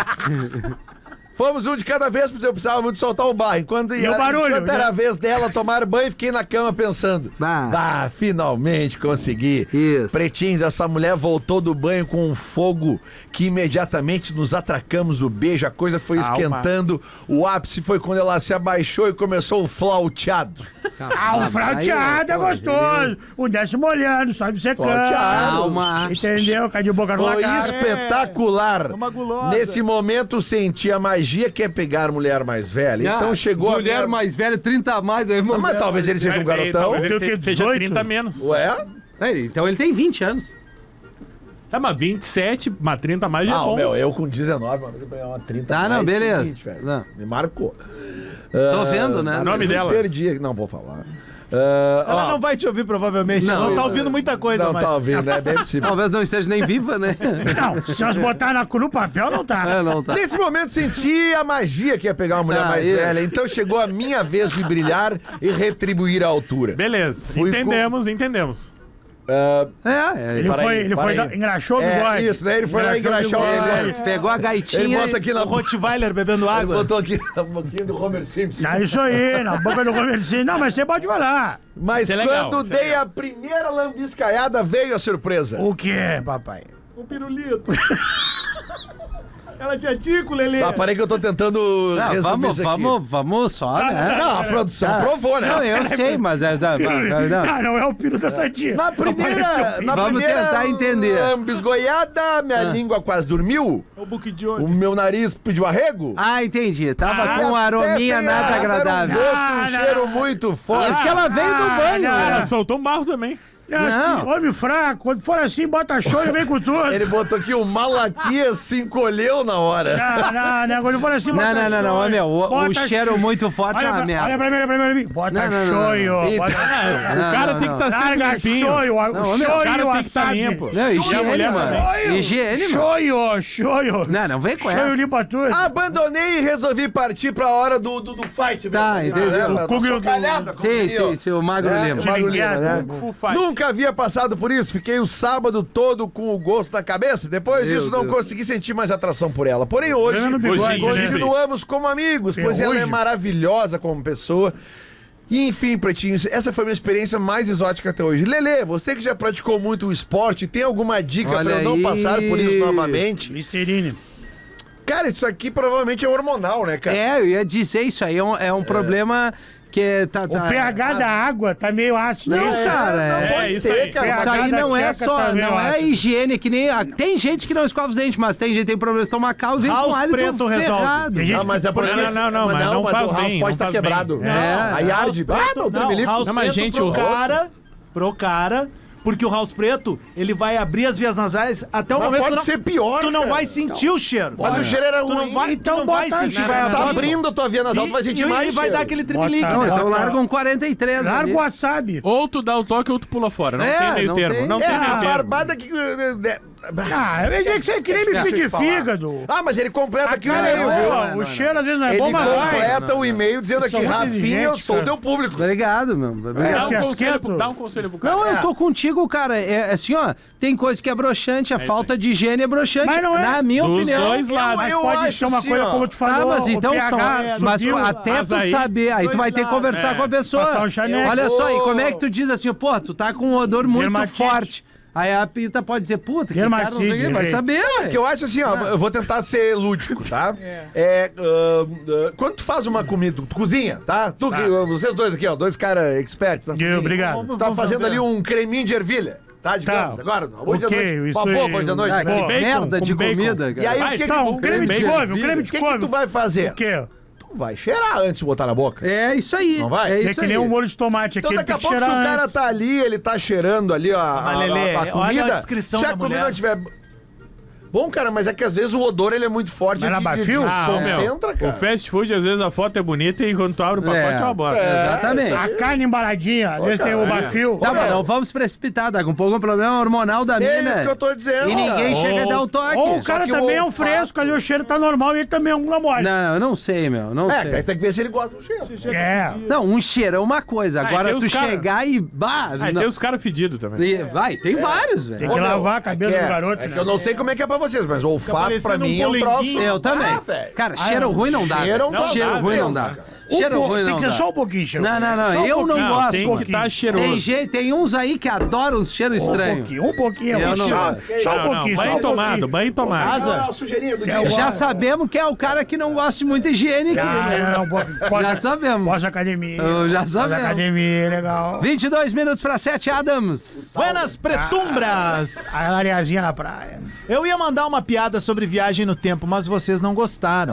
Fomos um de cada vez, porque eu precisava muito soltar o barro. Enquanto E o barulho, enquanto era né? a vez dela tomar banho, fiquei na cama pensando. Finalmente consegui. Isso. Pretinhos, essa mulher voltou do banho com um fogo que imediatamente nos atracamos do beijo. A coisa foi esquentando. O ápice foi quando ela se abaixou e começou o flauteado. O flauteado é gostoso. O desce molhando, sobe secando. Flauteado. Calma. Entendeu? Cai de boca no Foi lagar. espetacular. uma gulosa. Nesse momento senti a magia que é pegar mulher mais velha. Então chegou mulher a minha... mais velha, 30 a mais. Aí, Mas talvez ele seja um garotão. Talvez ele Tem o quê, seja 18? 30 menos. Ué? Então ele tem 20 anos. Tá, mas 27, mas 30 a mais já é bom. Eu com 19, uma vez eu ganhei uma 30 Tá, mais, não, beleza. seguinte, velho. Não. Me marcou. Tô vendo, né? Ah, nome me dela? Perdi, não vou falar. Ela Ó, não vai te ouvir, provavelmente. Não. Ela tá ouvindo muita coisa, não mas... tá ouvindo, né? Bem possível. Talvez não esteja nem viva, né? Não, se nós botar no papel, não tá. É, não tá. Nesse momento senti a magia que ia pegar uma mulher Ah, mais isso. velha. Então chegou a minha vez de brilhar e retribuir a altura. Beleza, Fui entendemos. Ele foi engraxou o bigode. Isso, né? Ele foi lá engraxar o bigode. Pegou a gaitinha. Ele bota e- aqui na O Rottweiler bebendo Ele água. botou aqui na boquinha do Homer Simpson. É isso aí, na boca do comerciante. Não, mas você pode falar. Mas Isso é legal, quando isso é dei a primeira lambiscaiada, veio a surpresa. O que é, papai? O pirulito. Ela tinha tico, Lelê. Ah, parei que eu tô tentando Não, resumir isso aqui. vamos só, né? Não, a produção provou, né? Não, eu sei, mas é. Não é o piro da Sadia. Na primeira, Vamos tentar entender. lambisgoiada, minha língua quase dormiu, O Book o Jones. meu nariz pediu arrego. Ah, entendi. Tava E com um até arominha sem nada asa, agradável. Era um gosto, um Não, cheiro não. muito forte. Isso que ela veio do banho, não, né? Ela soltou um barro também. Não. Homem fraco, quando for assim, bota show e vem com tudo. Ele botou aqui, o Malaquias se encolheu na hora. Não, quando for assim, bota Não, show. meu. O Bota cheiro show. muito forte é uma Olha merda. pra mim. Bota Não. show. Eita. O cara tem que estar sempre Larga limpinho. show. Não, meu, O cara tem que estar limpo. Não, E a higiene, mulher mano. também. Higiene, mano. Show. Não vem com Show essa. limpa tudo. Abandonei e resolvi partir pra hora do fight. Tá, mesmo. entendi. Tá O Kugel- chocalhada, Sim, o Magro Lima. o Magro Lima, né? Full fight. Nunca havia passado por isso. Fiquei o sábado todo com o gosto na cabeça. Depois Meu disso, não Deus. consegui sentir mais atração por ela. Porém, hoje, Pegando bigode, continuamos como amigos, pois ela é Ferrugem. maravilhosa como pessoa. E enfim, pretinhos, essa foi a minha experiência mais exótica até hoje. Lelê, você que já praticou muito o esporte, tem alguma dica Olha pra eu não aí. passar por isso novamente? Listerine. Cara, isso aqui provavelmente é hormonal, né, cara? É, eu ia dizer isso aí, é um problema que tá... O pH da água tá meio ácido. Não, isso? cara, não é pode isso ser, aí. cara. Isso pH aí da não é tcheca só, também, não eu é acho. higiene, que nem... Tem gente que não escova os dentes, mas tem gente que tem problema estomacal e vem com House hálito preto resolve. ferrado. Tem gente Não, mas é porque... Não, mas não faz o house bem, pode não estar faz quebrado. bem. É. Aí arde. Não, tremelico. House Não, mas, preto gente, pro cara, porque o House Preto, ele vai abrir as vias nasais até o Mas momento pode tu não, ser pior, tu não cara. vai sentir o cheiro. Mas o cheiro era Tu não ruim. vai, Então tu não vai bota- sentir. vai Tá abrir. abrindo a tua via nasal, tu vai sentir mais E vai cheiro. dar aquele tremelique, Bota- Não, né? então larga um 43 ali. Larga o wasabi. Ou tu dá o toque ou tu pula fora. Não É, tem meio não termo. tem. Não É, tem a meio termo. barbada que... Eu diria que você é que nem bife de fígado. Ah, mas ele completa aqui o Cara, e-mail, viu? o cheiro às vezes não é Ele bom, mas vai. completa o e-mail dizendo aqui, sou muito Rafinha, eu exigente, sou o cara. teu público. Obrigado, meu. Obrigado. Dá um conselho pro cara. Não, eu tô contigo, cara. É assim, ó. Tem coisa que é broxante, a falta de higiene é broxante. Mas não é. Na minha Dos opinião. dois lados. Mas Eu pode acho ser uma assim, coisa ó. como tu falou. Mas então o pH mas subiu. até Mas tu aí- saber, aí tu vai ter que conversar com a pessoa. Passar um chaneque. Olha só, e como é que tu diz assim, pô, tu tá com um odor muito Dermatite. forte. Aí a pinta pode dizer, puta, que cara, não sei o quê, vai saber, Que eu acho assim, ó, eu vou tentar ser lúdico, tá? Quando tu faz uma comida, tu cozinha, tá? Vocês dois aqui, ó, dois caras experts. Tá? Obrigado. Tu tá fazendo ali um creminho de ervilha, tá? Digamos, agora, hoje Ok, da noite. isso Uma boa aí. hoje da noite. Ah, né? que bacon, merda de com bacon. comida, E cara. aí, Ah, o que então, um creme de que couve, um creme de que couve. tu vai fazer? O quê? Tu vai cheirar antes de botar na boca. É isso aí. Não vai? É É isso que nem aí. um molho de tomate aqui. Então ele daqui a tem que pouco, se o cheirar cara antes. tá ali, ele tá cheirando ali Mas, Lelê, a olha comida. a descrição se a da comida mulher. não tiver... Bom, cara, mas é que às vezes o odor ele é muito forte. Mas na Bafil? Concentra, cara. O fast food, às vezes, a foto é bonita e quando tu abre o pacote é uma bosta. Exatamente. A carne embaladinha, às vezes tem o bafio. Tá, mas não vamos precipitar, daqui um pouco é um problema hormonal da É mina. isso que eu tô dizendo. E ninguém cara. chega a dar o toque. Ou o cara que também é o um fresco, ali o cheiro tá normal e ele também é um glamole. Não, eu não sei, meu, não É, sei. tem que ver se ele gosta do cheiro. É. Não, um cheiro é uma coisa, agora tem tu os cara- chegar e... Bah, Aí não. tem os caras fedidos também. Vai, tem vários, velho. Tem que Ô, meu, lavar a cabeça é do garoto, É né? que eu não sei como é que é pra vocês, mas o olfato pra parecendo mim um é um troço... polenguinho. Eu também. Ah, velho. Cara, cheiro ruim não dá. Cheiro é um velho. troço. Cheiro ruim não dá. Cheiro ruim Tem não que dá. ser só um pouquinho, cheiro. Não, não, não, Só um eu não pouquinho. gosto. Tem que estar cheiroso. Tem uns aí que adoram cheiro estranho. Um pouquinho. Eu não Só gosto. só um Não, pouquinho. banho só um tomado, pouquinho. banho tomado. Asa? A sujeirinha do dia. Já sabemos que é o cara que não gosta de muita higiene aqui, né? Já sabemos. Pós-academia. Já sabemos. Pós-academia, legal. 22 minutos para 7, Adams. Buenas pretumbras! A areazinha na praia. Eu ia mandar uma piada sobre viagem no tempo, mas vocês não gostaram.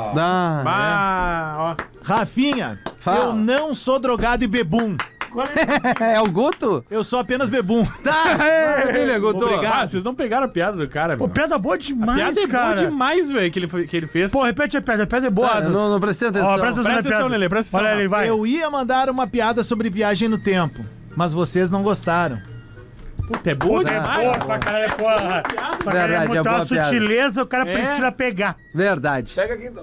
Ah, ó. Rafinha, Fala. eu não sou drogado e bebum. É o Guto? Eu sou apenas bebum. Tá, maravilha, Guto. Ah, vocês não pegaram a piada do cara, Pô, meu. piada boa A demais, piada é boa cara. demais, velho, que ele fez. Pô, repete a piada é boa. Tá, Adams. não prestei atenção. Ó, presta Presta na atenção, piada. Lelê, presta atenção. Olha ali, vai. Eu ia mandar uma piada sobre viagem no tempo, mas vocês não gostaram. Puta, é boa É demais. boa pra caralho, porra. Pra Verdade, caralho, é botar boa uma sutileza, o cara precisa pegar. Verdade. Pega aqui então.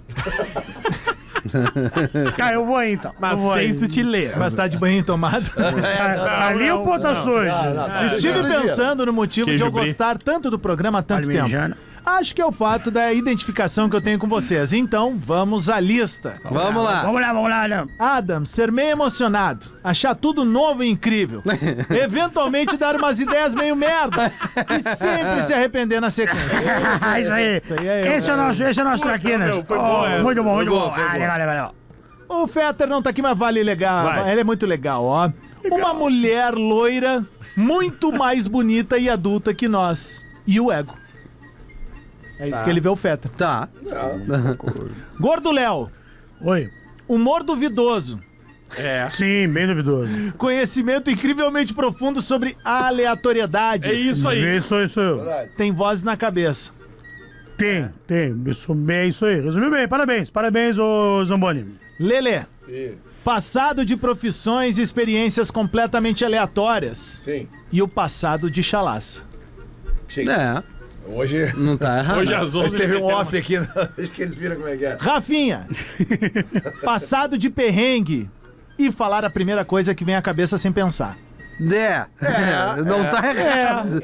Tá, eu vou aí então. Mas eu vou sem aí. sutileza. Mas tá de banho tomado. Ali o ponta suja. Estive pensando no motivo de Queijo eu brie. gostar tanto do programa há tanto tempo. Parmegiana. Acho que é o fato da identificação que eu tenho com vocês. Então, vamos à lista. Vamos lá. Vamos lá. Adam, ser meio emocionado, achar tudo novo e incrível, eventualmente dar umas ideias meio merda e sempre se arrepender na sequência. Isso aí. Isso aí é eu. Esse é o nosso traquinas. meu, foi bom essa. Muito bom, muito bom. foi bom. Legal. O Fetter não tá aqui, mas vale legal. Vai. Ele é muito legal, ó. Uma mulher loira, muito mais bonita e adulta que nós. E o ego. É isso que ele vê o Fetter. Tá. Gordo Léo, Oi. humor duvidoso, Sim, bem duvidoso. conhecimento incrivelmente profundo sobre aleatoriedades. É isso aí. Isso. Tem vozes na cabeça. Tem. É isso aí. Resumiu bem. Parabéns, ô Zamboni. Lelê, passado de profissões e experiências completamente aleatórias. Sim. E o passado de chalaça. Sim. É, Hoje... não tá errado. Hoje às 11 Hoje teve ele um meteu off aqui, né? Acho que eles viram como é que é. Rafinha, passado de perrengue e falar a primeira coisa que vem à cabeça sem pensar. Não tá errado.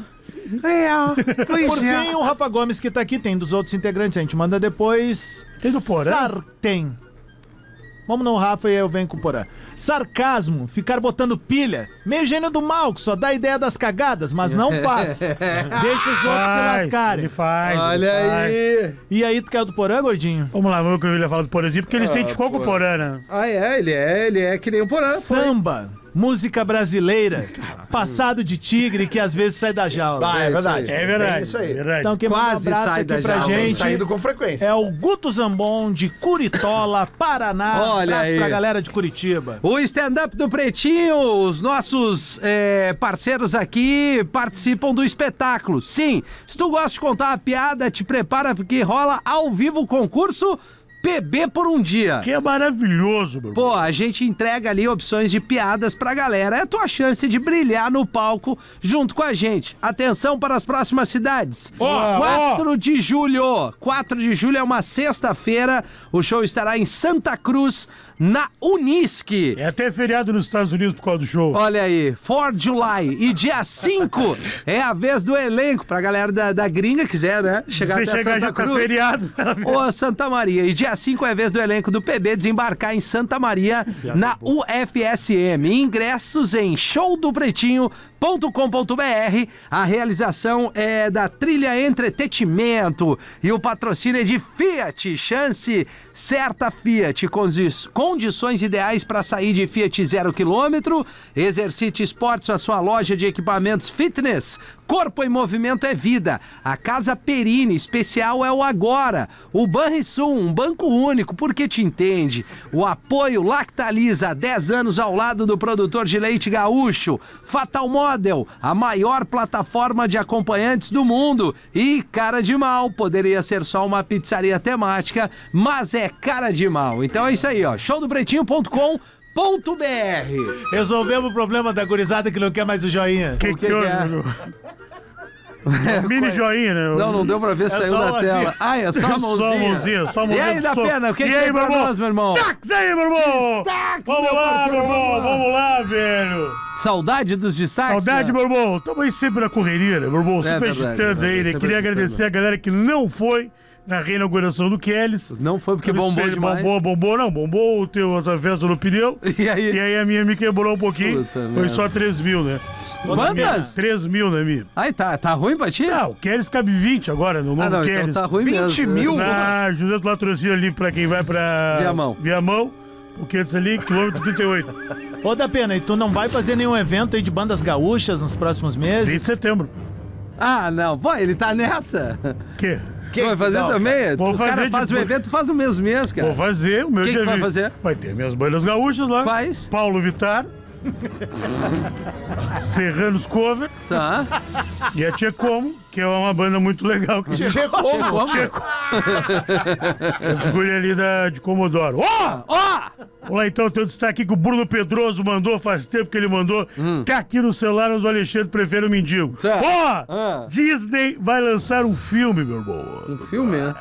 Por fim, o Rafa Gomes que tá aqui, tem dos outros integrantes, a gente manda depois. Tem do Porã? Sartém. Vamos no Rafa e eu venho com o Porã. Sarcasmo, ficar botando pilha. Meio gênio do mal, que só dá ideia das cagadas, mas não faz. Deixa os outros se lascarem. Ele faz. Olha ele faz. aí. E aí, tu quer o do Porã, gordinho? Vamos lá, vamos ver o que eu ia falar do Porãzinho, porque ele se identificou com o Porã, né? Ah, ele é que nem o Porã. foi. Samba, música brasileira, passado de tigre que às vezes sai da jaula. Ah, é verdade. É verdade. É isso aí. Verdade. Então quem manda um Quase abraço sai aqui da pra jaula. Tem gente saído com frequência. é o Guto Zambon de Curitola, Paraná. Olha Abraço aí. pra galera de Curitiba. O stand-up do Pretinho, os nossos parceiros aqui participam do espetáculo. Sim, se tu gosta de contar uma piada, te prepara porque rola ao vivo o concurso PB por um dia. Que é maravilhoso, meu irmão. Pô, a gente entrega ali opções de piadas pra galera. É a tua chance de brilhar no palco junto com a gente. Atenção para as próximas cidades. 4 de julho. 4 de julho é uma sexta-feira. O show estará em Santa Cruz, na Unisque. É até feriado nos Estados Unidos por causa do show. Olha aí, 4 de July. E dia 5 é a vez do elenco. Pra galera da gringa quiser, né? Chegar Você até chegar Santa já tá Cruz. feriado. Ô, Santa Maria. E dia 5 é a vez do elenco do PB desembarcar em Santa Maria, na UFSM. Ingressos em showdopretinho.com.br. A realização é da Trilha Entretenimento e o patrocínio é de Fiat. Chance certa Fiat. Condições ideais para sair de Fiat 0 km. Exercite Esportes, a sua loja de equipamentos fitness. Corpo em movimento é vida. A Casa Perini, especial é o Agora. O Banrisul, um banco único, porque te entende. O apoio Lactaliza, 10 anos ao lado do produtor de leite gaúcho. Fatal Model, a maior plataforma de acompanhantes do mundo. E Cara de Mal, poderia ser só uma pizzaria temática, mas é Cara de Mal. Então é isso aí, ó, showdopretinho.com.br. Resolvemos o problema da gurizada que não quer mais o joinha. Que que é? Mini joinha, né? Não deu pra ver, saiu só da uma tela. assim. Ah, é só a mãozinha. Só a mãozinha. E aí, da pena, o que tem pra nós, meu irmão? Destaques aí, meu irmão! Destaques, Vamos meu lá, parceiro, meu irmão, vamos lá. vamos lá, velho! Saudade dos destaques? Saudade, né? meu irmão. Tamo aí sempre na correria, né, meu irmão? Sempre verdade, agitando aí, né? sempre Queria agitando. agradecer a galera que não foi na reinauguração do Kellys. Não foi porque Aquele bombou espelho demais. Bombou a tua festa no pneu. E aí? E aí a minha me quebrou um pouquinho. Puta Foi merda. só 3 mil, né? Quantas? 3 mil, né, minha? Ai, tá ruim pra ti? Ah, o Kellys cabe 20 agora, no novo não, Kellys. então tá ruim 20 mesmo. mil? Na José do Latrocínio ali pra quem vai pra... Viamão. O Kellys ali, quilômetro 38. Ô, da pena, e tu não vai fazer nenhum evento aí de bandas gaúchas nos próximos Em meses? setembro. Ah, não. Pô, ele tá nessa. Quê? Tu vai fazer Não, também? Vou O cara fazer faz o depois. evento, faz o mesmo mês, cara. Vou fazer o meu Quem dia que vai 20. fazer? Vai ter minhas bandas gaúchas lá. Faz. Paulo Vittar. Serranos Cover. Tá. E a Tchê Como, que é uma banda muito legal. Que Tchê como? Tchê Como. Eu escolhi ali de Comodoro. Ó! Ó! Vamos lá então, tem um destaque que o Bruno Pedroso mandou, faz tempo que ele mandou. Tá aqui no celular, mas o Alexandre prefere o mendigo. Tá. Ó! Ah. Disney vai lançar um filme, meu irmão. Um filme, né?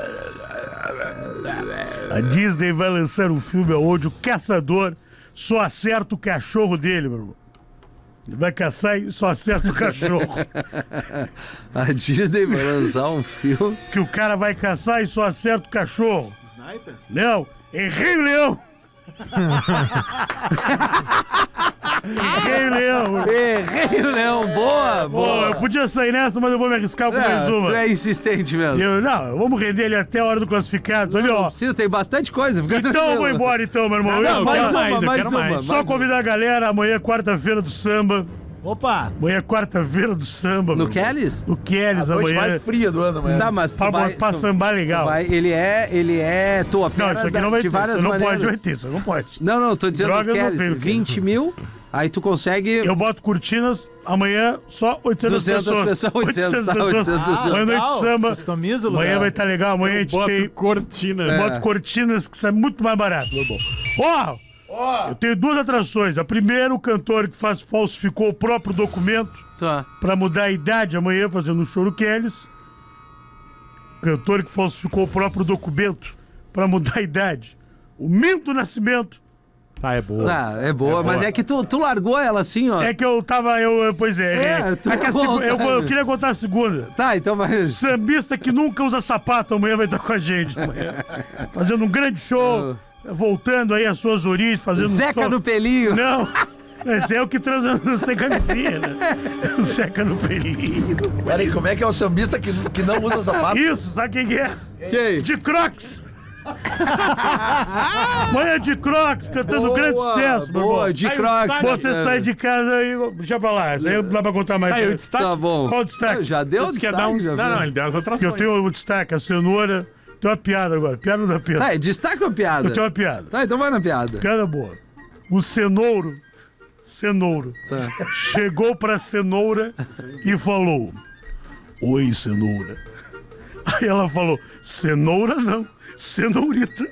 A Disney vai lançar um filme onde o caçador só acerta o cachorro dele, meu irmão. Ele vai caçar e só acerta o cachorro. A Disney vai lançar um filme. Que o cara vai caçar e só acerta o cachorro. Sniper? Não, é Rei Leão. Rei Leão. Errei, Leão. Boa, Pô, boa. eu podia sair nessa, mas eu vou me arriscar com mais uma. Tu é insistente mesmo. Não, vamos render ele até a hora do classificado. Ali, ó. Precisa, tem bastante coisa. Fica Então eu tranquilo. vou embora então, meu irmão. Não, Eu- mais eu- uma, eu mais quero uma, mais. mais Só convidar a galera, amanhã é quarta-feira do samba. Opa! Amanhã é quarta-feira do samba. No meu irmão. Kellys? No Kellys A noite amanhã. mais fria do ano amanhã. Tá, mas tu vai... Pra sambar legal. tu vai, ele é tua Não, pera isso aqui não vai de ter. várias Isso não maneiras. pode, vai ter. Isso não pode. Não, tô dizendo Droga, que eu não Kellys, tenho. 20 mil, aí tu consegue... Eu boto cortinas, amanhã só 800 200 pessoas. pessoas, 800, tá, 800 pessoas. Amanhã noite de samba. Customiza o Amanhã lugar. vai estar legal. Amanhã a gente Boto tem... cortina. Eu boto cortinas que sai muito mais barato, meu bom. Ó! Eu tenho duas atrações. A primeira, o cantor que falsificou o próprio documento Tá. pra mudar a idade amanhã, fazendo um show no Kellys. Cantor que falsificou o próprio documento pra mudar a idade. O Minto Nascimento. Ah, é boa. Tá, é boa, mas boa. é que tu largou ela assim, ó. É que eu tava... Pois é. tu é que a volta. eu queria contar a segunda. Tá, então vai... Sambista que nunca usa sapato amanhã vai estar com a gente. Amanhã. Fazendo um grande show. Voltando aí às suas origens, fazendo um Zeca show. no pelinho. Não. Esse é o que transa sem camisinha, né? Seca no pelinho. Peraí, como é que é o sambista que não usa sapato? Isso, sabe quem que é? Quem? De Crocs. Manhã de Crocs, cantando um grande sucesso, meu boa, irmão. de Crocs. Você sai de casa e... Deixa pra lá, isso aí não dá pra contar mais. Aí o destaque. Tá bom. Qual o destaque? Já deu o Quer destaque, dar um. já Não, viu? não, ele deu as Que atrações. eu tenho o destaque, a cenoura. Tem uma piada agora, piada da piada. Tá, é destaque ou piada? Eu tenho uma piada. Tá, então vai na piada. Piada boa. O cenouro, Tá. chegou pra cenoura e falou: Oi, cenoura. Aí ela falou, cenoura não, cenourita.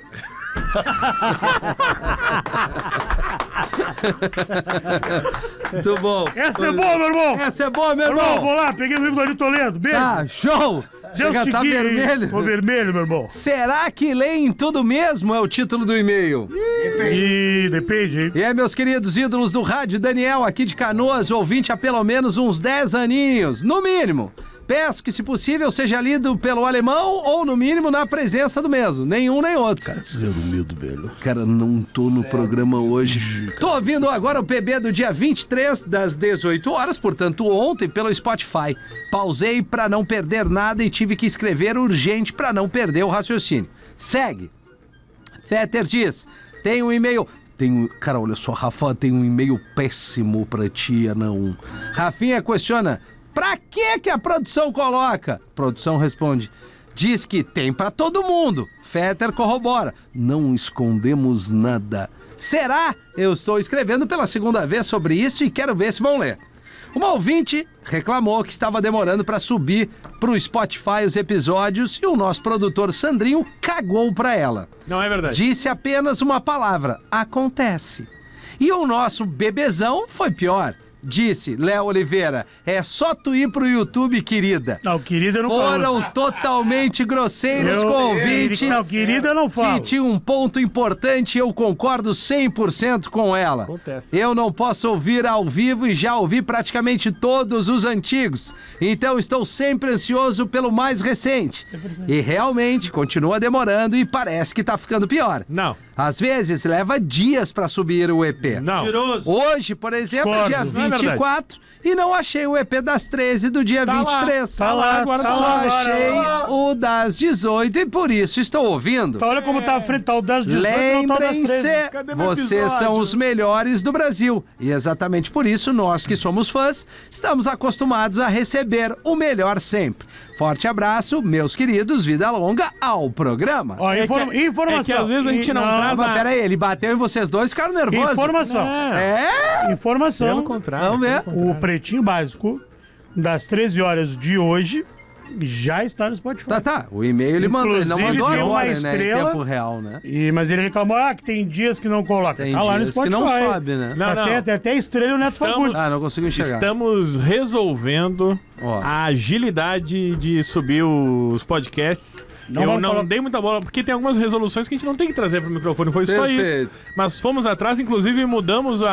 Muito bom. Essa é boa, meu irmão. Essa é boa, meu Irmão, irmão. vou lá, peguei o livro do Ari Toledo. Beijo. Ah, show. Deus Chega, te tá guie, hein? vermelho. Tô vermelho, meu irmão. Será que leem tudo mesmo? É o título do e-mail. Ih, depende, hein? E é, meus queridos ídolos do rádio, Daniel, aqui de Canoas, ouvinte há pelo menos uns 10 aninhos, no mínimo. Peço que, se possível, seja lido pelo alemão ou, no mínimo, na presença do mesmo. Nenhum nem outro. Cara, Zero medo, velho. Cara, não tô no programa hoje. Tô ouvindo agora o PB do dia 23, das 18 horas, portanto, ontem, pelo Spotify. Pausei pra não perder nada e tive que escrever urgente pra não perder o raciocínio. Segue. Fetter diz, tem um e-mail... Cara, olha só, Rafa, tem um e-mail péssimo pra ti, não. Rafinha questiona... Pra que a produção coloca? Produção responde. Diz que tem pra todo mundo. Fetter corrobora. Não escondemos nada. Será? Eu estou escrevendo pela segunda vez sobre isso e quero ver se vão ler. Uma ouvinte reclamou que estava demorando pra subir pro Spotify os episódios e o nosso produtor Sandrinho cagou pra ela. Não é verdade. Disse apenas uma palavra. Acontece. E o nosso bebezão foi pior. Disse, Léo Oliveira, é só tu ir pro YouTube, querida. Não, querida eu não Foram falo. totalmente grosseiros com o ouvinte. Não, querida eu não falo. Que tinha um ponto importante e eu concordo 100% com ela. Acontece. Eu não posso ouvir ao vivo e já ouvi praticamente todos os antigos. Então estou sempre ansioso pelo mais recente. E realmente continua demorando e parece que tá ficando pior. Não. Às vezes leva dias pra subir o EP. Não. Mentiroso. Hoje, por exemplo, é dia Discordo, não é 24 e não achei o EP das 13 do dia Tá lá, 23. tá lá, agora Só tá lá. achei o das 18 e por isso estou ouvindo. Então, olha como tá à frente, tá o das 18 não tá o das 13. Lembrem-se, Cadê meu vocês episódio? são os melhores do Brasil. E exatamente por isso, nós que somos fãs, estamos acostumados a receber o melhor sempre. Forte abraço, meus queridos, vida longa ao programa. Ó, informação. é que às vezes a gente não traz Mas a... peraí, ele bateu em vocês dois, ficaram nervosos. Informação. É? Informação. Pelo contrário. Vamos ver. O Pretinho Básico, das 13 horas de hoje, já está no Spotify. Tá. O e-mail ele mandou, ele não Inclusive, mandou deu uma agora, né? Em estrela. tempo real, né? Mas ele reclamou, que tem dias que não coloca. Tem tá lá no dias que Spotify. não sobe, né? Não, não. Até estrela o Neto Fagundes. Ah, não consigo enxergar. Estamos resolvendo Ó. a agilidade de subir os podcasts. Não Eu vamos não colo- dei muita bola, porque tem algumas resoluções que a gente não tem que trazer pro microfone, foi só Perfeito. isso. Mas fomos atrás, inclusive mudamos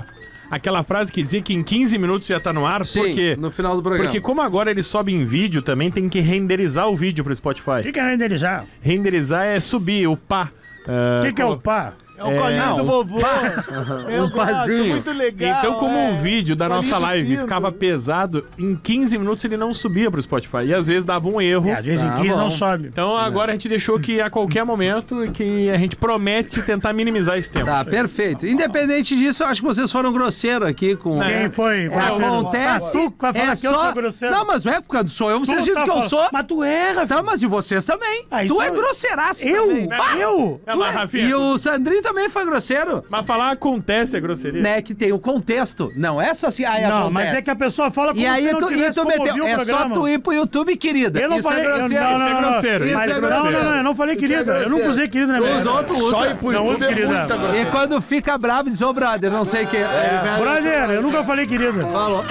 aquela frase que dizia que em 15 minutos já tá no ar, Sim, porque... no final do programa. Porque como agora ele sobe em vídeo também, tem que renderizar o vídeo pro Spotify. O que é renderizar? Renderizar é subir, upar. O que é o pá? É o colinho do vovô. Eu gosto, pazinho. muito legal. Então, como é. o vídeo da Colinho nossa de live tinta. ficava pesado, em 15 minutos ele não subia pro Spotify. E às vezes dava um erro. Às vezes Tá em 15 bom. não sobe. Então agora a gente deixou que a qualquer momento que a gente promete tentar minimizar esse tempo. Tá, perfeito. Independente disso, eu acho que vocês foram grosseiros aqui com... Quem foi? Acontece, Tu vai falar é que eu só... sou grosseiro. Não, mas não é porque sou eu, vocês Tu dizem tá que eu falando- sou... Mas tu erra, Tá, filho. mas e vocês também. Ah, Tu isso é é- grosseiraço Eu? também. Bah, Eu? É, mas, Rafinha, E o Sandrinho também foi grosseiro. mas falar acontece é grosseria. Né, que tem o contexto. Não é só assim, aí Não, acontece. mas é que a pessoa fala como E aí se não tu tivesse como meteu, ouvir o é só programa. tu ir pro YouTube, querida. Eu não Isso falei... é grosseiro. não, Isso é grosseiro. Isso Mas, é não, grosseiro. eu não falei querida. Eu nunca usei querida na minha Os vida. outros Só usam. ir pro Não, YouTube é querida. muita groselha. E quando fica bravo, diz, ô brother, não sei o que. Brother, eu nunca falei querida. Falou.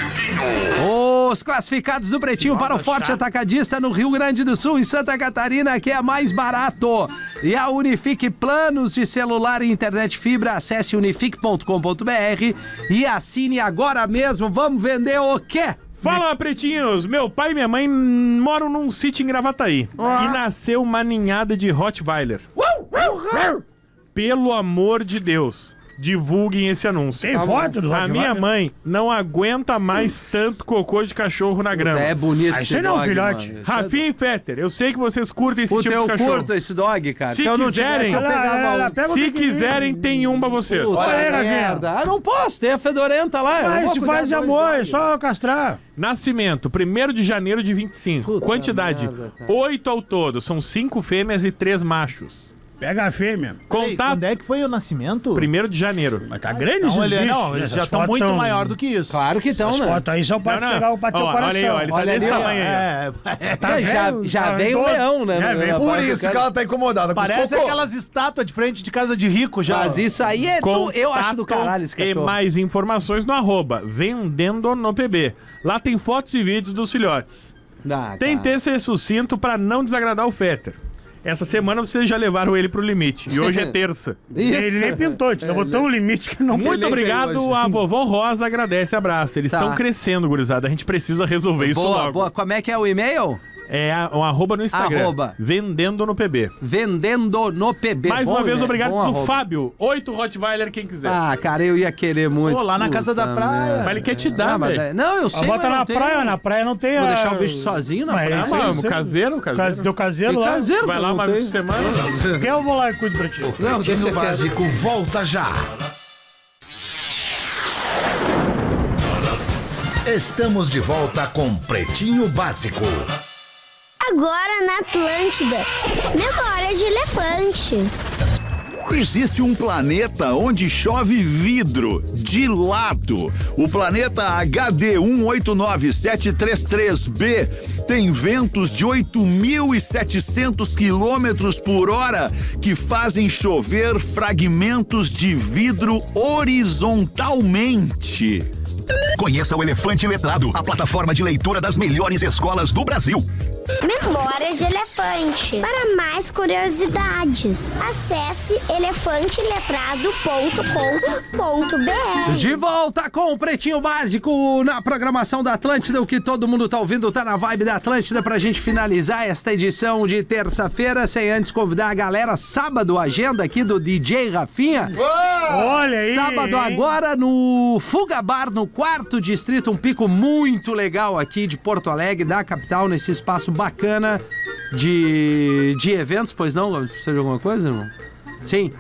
Os classificados do Pretinho para o Forte Atacadista no Rio Grande do Sul, em Santa Catarina, que é mais barato. E a Unifique Planos de celular e internet fibra. Acesse unifique.com.br e assine agora mesmo. Vamos vender o quê? Fala, pretinhos! Meu pai e minha mãe moram num sítio em Gravataí. E nasceu uma ninhada de Rottweiler. Pelo amor de Deus, divulguem esse anúncio. Tem foto do A Rottweiler? minha mãe não aguenta mais tanto cocô de cachorro na grama. É bonito Ah, esse isso aí não é um dog, filhote. mano. Rafinha e Fetter, eu sei que vocês curtem esse Puta, tipo de eu cachorro. curto esse dog, cara. Se Se eu não quiserem- tivesse, eu pegava um. Pega o Se pequenininho. quiserem, tem um pra vocês. Puta Olha aí, Rafinha. merda. Ah, não posso, tem a fedorenta lá. eu não Mas vou se cuidar faz de dois amor, é dogs. só castrar. Nascimento, 1º de janeiro de 25. Puta Quantidade, merda, cara. 8 ao todo. São 5 fêmeas e 3 machos. Pega a fêmea. Contatos. Quando é que foi o nascimento? 1º de janeiro. Mas tá grande Não, esses bichos. não, eles Essas já estão fotos muito tão- maior do que isso. Claro que estão, As né? fotos aí só pode pegar o bater o coração. Olha aí, ó, ele tá Olha desse ali, ó. tamanho aí. Tá velho, já tá vem o idoso. leão, né? Já vem. Por isso que ela tá incomodada com os Parece cocô. aquelas estátuas de frente de casa de rico já. Mas isso aí é eu acho do caralho esse E cachorro. mais informações no @vendendo no PB. Lá tem fotos e vídeos dos filhotes. Ah, Tentei ser sucinto pra não desagradar o Fetter. Essa semana vocês já levaram ele pro limite. E hoje é terça. Ele nem pintou, já botou um limite que não Muito nem obrigado, veio hoje. a vovó Rosa agradece e abraça. Eles Tá. estão crescendo, gurizada. A gente precisa resolver isso Boa, logo. boa. Como é que é o e-mail? É um arroba no Instagram. Arroba. Vendendo no PB. Vendendo no PB. Mais Bom uma vez, e-mail, obrigado. bom O arroba. Fábio, 8 Rottweiler, quem quiser. Ah, cara, eu ia querer muito. Pô, lá na casa da Puta praia. merda. Mas ele quer te dar, mas velho. daí- Não, eu sei, Bota mas na não tem. praia, na praia não tem Vou a... deixar o bicho sozinho na Mas praia. é isso aí, Vamos, isso aí. caseiro. Deu caseiro lá. Caseiro, Vai lá não uma tem. vez por semana. Quer eu vou lá e cuido pra ti. Não, deixa Pretinho quieto. Básico volta já. Estamos de volta com Pretinho Básico. Agora na Atlântida. Memória de elefante. Existe um planeta onde chove vidro, de lado. O planeta HD 189733b tem ventos de 8.700 quilômetros por hora que fazem chover fragmentos de vidro horizontalmente. Conheça o Elefante Letrado, a plataforma de leitura das melhores escolas do Brasil. Memória de elefante. Para mais curiosidades, acesse elefanteletrado.com.br. De volta com o Pretinho Básico na programação da Atlântida. O que todo mundo tá ouvindo tá na vibe da Atlântida pra gente finalizar esta edição de terça-feira. Sem antes convidar a galera, sábado, agenda aqui do DJ Rafinha. Olha aí. Sábado hein? agora no Fuga Bar, no 4º distrito, um pico muito legal aqui de Porto Alegre, da capital, nesse espaço bacana de eventos, pois não? Precisa de alguma coisa, irmão? Sim.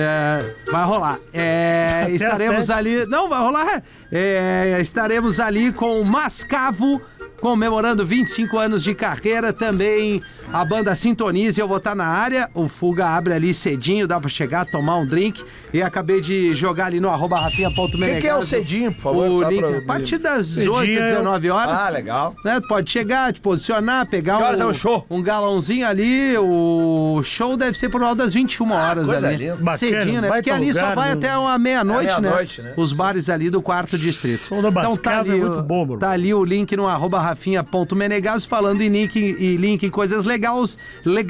Vai rolar. Estaremos ali... Não, vai rolar. Estaremos ali com o Mascavo, comemorando 25 anos de carreira. Também a banda Sintonize, eu vou estar na área. O Fuga abre ali cedinho, dá pra chegar, tomar um drink. E acabei de jogar ali no @rafinha.menegaso. O que é o cedinho, por favor? O só link, pra- a partir das Cedinho 8, é- 19 horas. Ah, legal. Né? Tu pode chegar, te posicionar, pegar Que horas é o show? um galãozinho ali. O show deve ser por volta das 21 horas coisa ali. linda. Bacana, Cedinho, né? baita Porque ali só lugar, vai né? até uma meia-noite, É né? meia-noite, né? Os bares ali do 4º distrito. Som da Bascava é muito bom, bro. Tá ali o link no @rafinha.menegaso falando em link em coisas legais.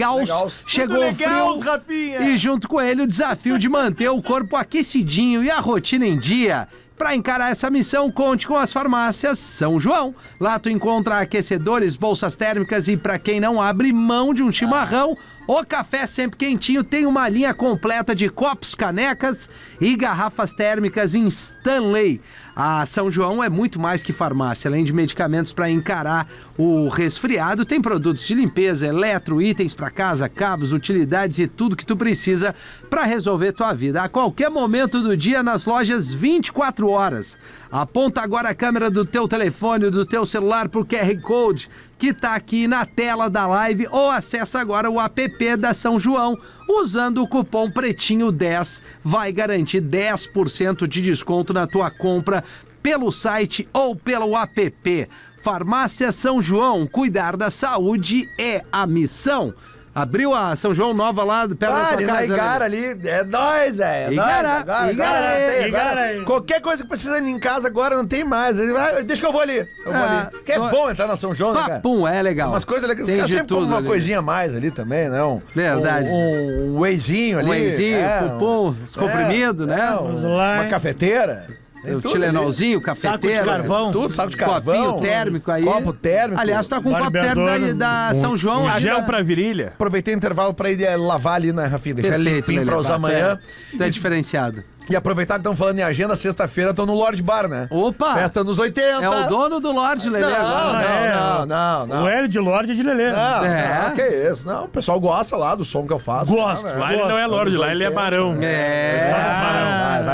Chegou o frio. Rafinha. E junto com ele o desafio de manter o corpo aquecidinho e a rotina em dia. Para encarar essa missão, conte com as farmácias São João. Lá tu encontra aquecedores, bolsas térmicas e para quem não abre mão de um chimarrão, o café sempre quentinho tem uma linha completa de copos, canecas e garrafas térmicas em Stanley. A São João é muito mais que farmácia. Além de medicamentos para encarar o resfriado, tem produtos de limpeza, eletro, itens para casa, cabos, utilidades e tudo que tu precisa para resolver tua vida. A qualquer momento do dia nas lojas 24 horas. Aponta agora a câmera do teu telefone, do teu celular pro QR Code que tá aqui na tela da live ou acessa agora o app da São João usando o cupom PRETINHO10. Vai garantir 10% de desconto na tua compra pelo site ou pelo app. Farmácia São João, cuidar da saúde é a missão. Abriu a São João nova lá perto da tua ali casa. na Igara né? ali, é nóis, velho. Igará, Igará, Igará. Qualquer coisa que precisa em casa agora não tem mais. Deixa que eu vou ali. Eu vou ali. Que é tô- bom entrar na São João, né, cara? Papum, é legal. Umas coisas legais. Os Tem caras de sempre comem tudo uma ali. coisinha a mais ali também, né? Verdade. Um wheyzinho ali. Um wheyzinho, cupom, comprimido, né? Vamos lá, Uma hein? cafeteira. Tem O tudo Tilenolzinho, Saco de cafeteira. carvão. Tudo, saco de carvão. Copinho térmico aí. Copo térmico. Aliás, tá com um copo térmico da São João. Um ali, gel né? pra virilha. Aproveitei o intervalo pra ir lavar ali na Rafinha. Deixar Perfeito, limpinho Lelê. pra usar amanhã. Tu é diferenciado. E aproveitar que estão falando em agenda, sexta-feira eu tô no Lorde Bar, né? Opa! Festa nos 80. É o dono do Lorde, Lelê, agora. Não. O L de Lorde de Lelê. Não, que isso. Não, o pessoal gosta lá do som que eu faço. Gosto. Né? Lá ele não é Lorde, lá ele é barão. É. Vai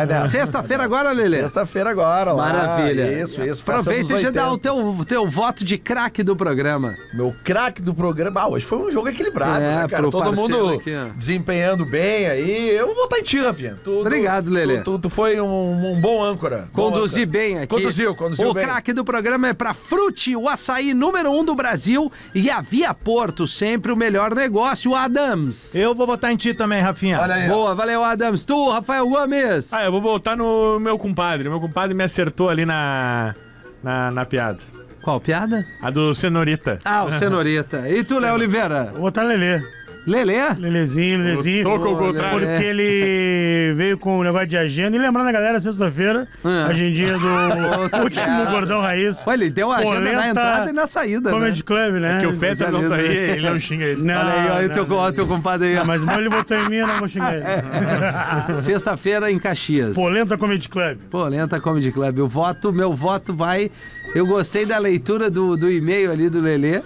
Vai nessa. Sexta-feira agora, Lelê? Sexta-feira agora, lá. Maravilha. Isso. Aproveita e já dá o teu voto de craque do programa. Meu craque do programa. Hoje foi um jogo equilibrado, né, cara? Todo mundo aqui, desempenhando bem aí. Eu vou votar em ti, Rafinha. Obrigado, Lelê. Tu foi um bom âncora. Conduzi bem aqui. Conduziu bem. O craque do programa é pra Frutti, o açaí número 1 do Brasil, e a Via Porto, sempre o melhor negócio, Adams. Eu vou votar em ti também, Rafinha. Olha aí. Boa, valeu, Adams. Tu, Rafael Gomes. Eu vou voltar no meu compadre. Meu compadre me acertou ali na piada. Qual piada? A do Cenorita. O Cenorita. E tu, Léo Oliveira? Vou botar Lelê. Lelê? Lelezinho. Toco ao contrário. Porque ele veio com o negócio de agenda. E lembrando a galera, sexta-feira, agendinha do último Gordão Raiz. Olha, ele deu a agenda na entrada e na saída, Comedy Club, né? Que o Fetter não tá aí, ele não xinga ele. Não, olha aí, o teu compadre aí. Mas ele votou em mim, eu não vou xingar ele. Sexta-feira em Caxias. Polenta Comedy Club. Polenta Comedy Club. Meu voto vai... Eu gostei da leitura do e-mail ali do Lelê.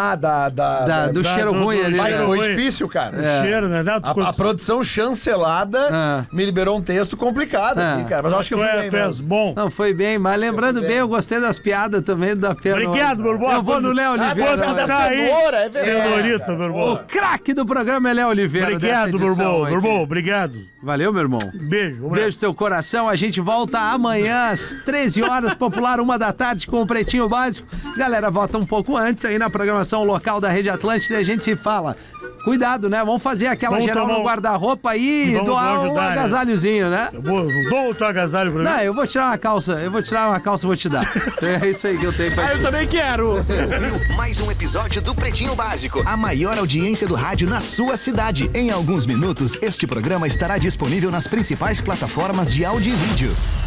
Do cheiro ruim ali. Foi difícil, cara. O cheiro, né? A produção chancelada me liberou um texto complicado aqui, cara. Mas eu acho que eu fui bem mesmo. Bom. Não, foi bem. Mas lembrando bem, eu gostei das piadas também da Pena. Obrigado, Borbó. Eu vou no Léo Oliveira. Cenoura, é verdade. Cenorita, Borbó. O craque do programa é Léo Oliveira. Obrigado, Borbó. Obrigado. Valeu, meu irmão. Beijo. Beijo no teu coração. A gente volta amanhã às 13 horas, popular, 1h da tarde, com o Pretinho Básico. Galera, volta um pouco antes aí na programação local da Rede Atlântida e a gente se fala. Cuidado, né? Vamos fazer aquela geral no guarda-roupa aí e doar um agasalhozinho, né? Eu dou o teu agasalho pra mim. Não, eu vou tirar uma calça. Eu vou tirar uma calça e vou te dar. É isso aí que eu tenho pra ti. Eu também quero. Você ouviu mais um episódio do Pretinho Básico, a maior audiência do rádio na sua cidade. Em alguns minutos, este programa estará disponível nas principais plataformas de áudio e vídeo.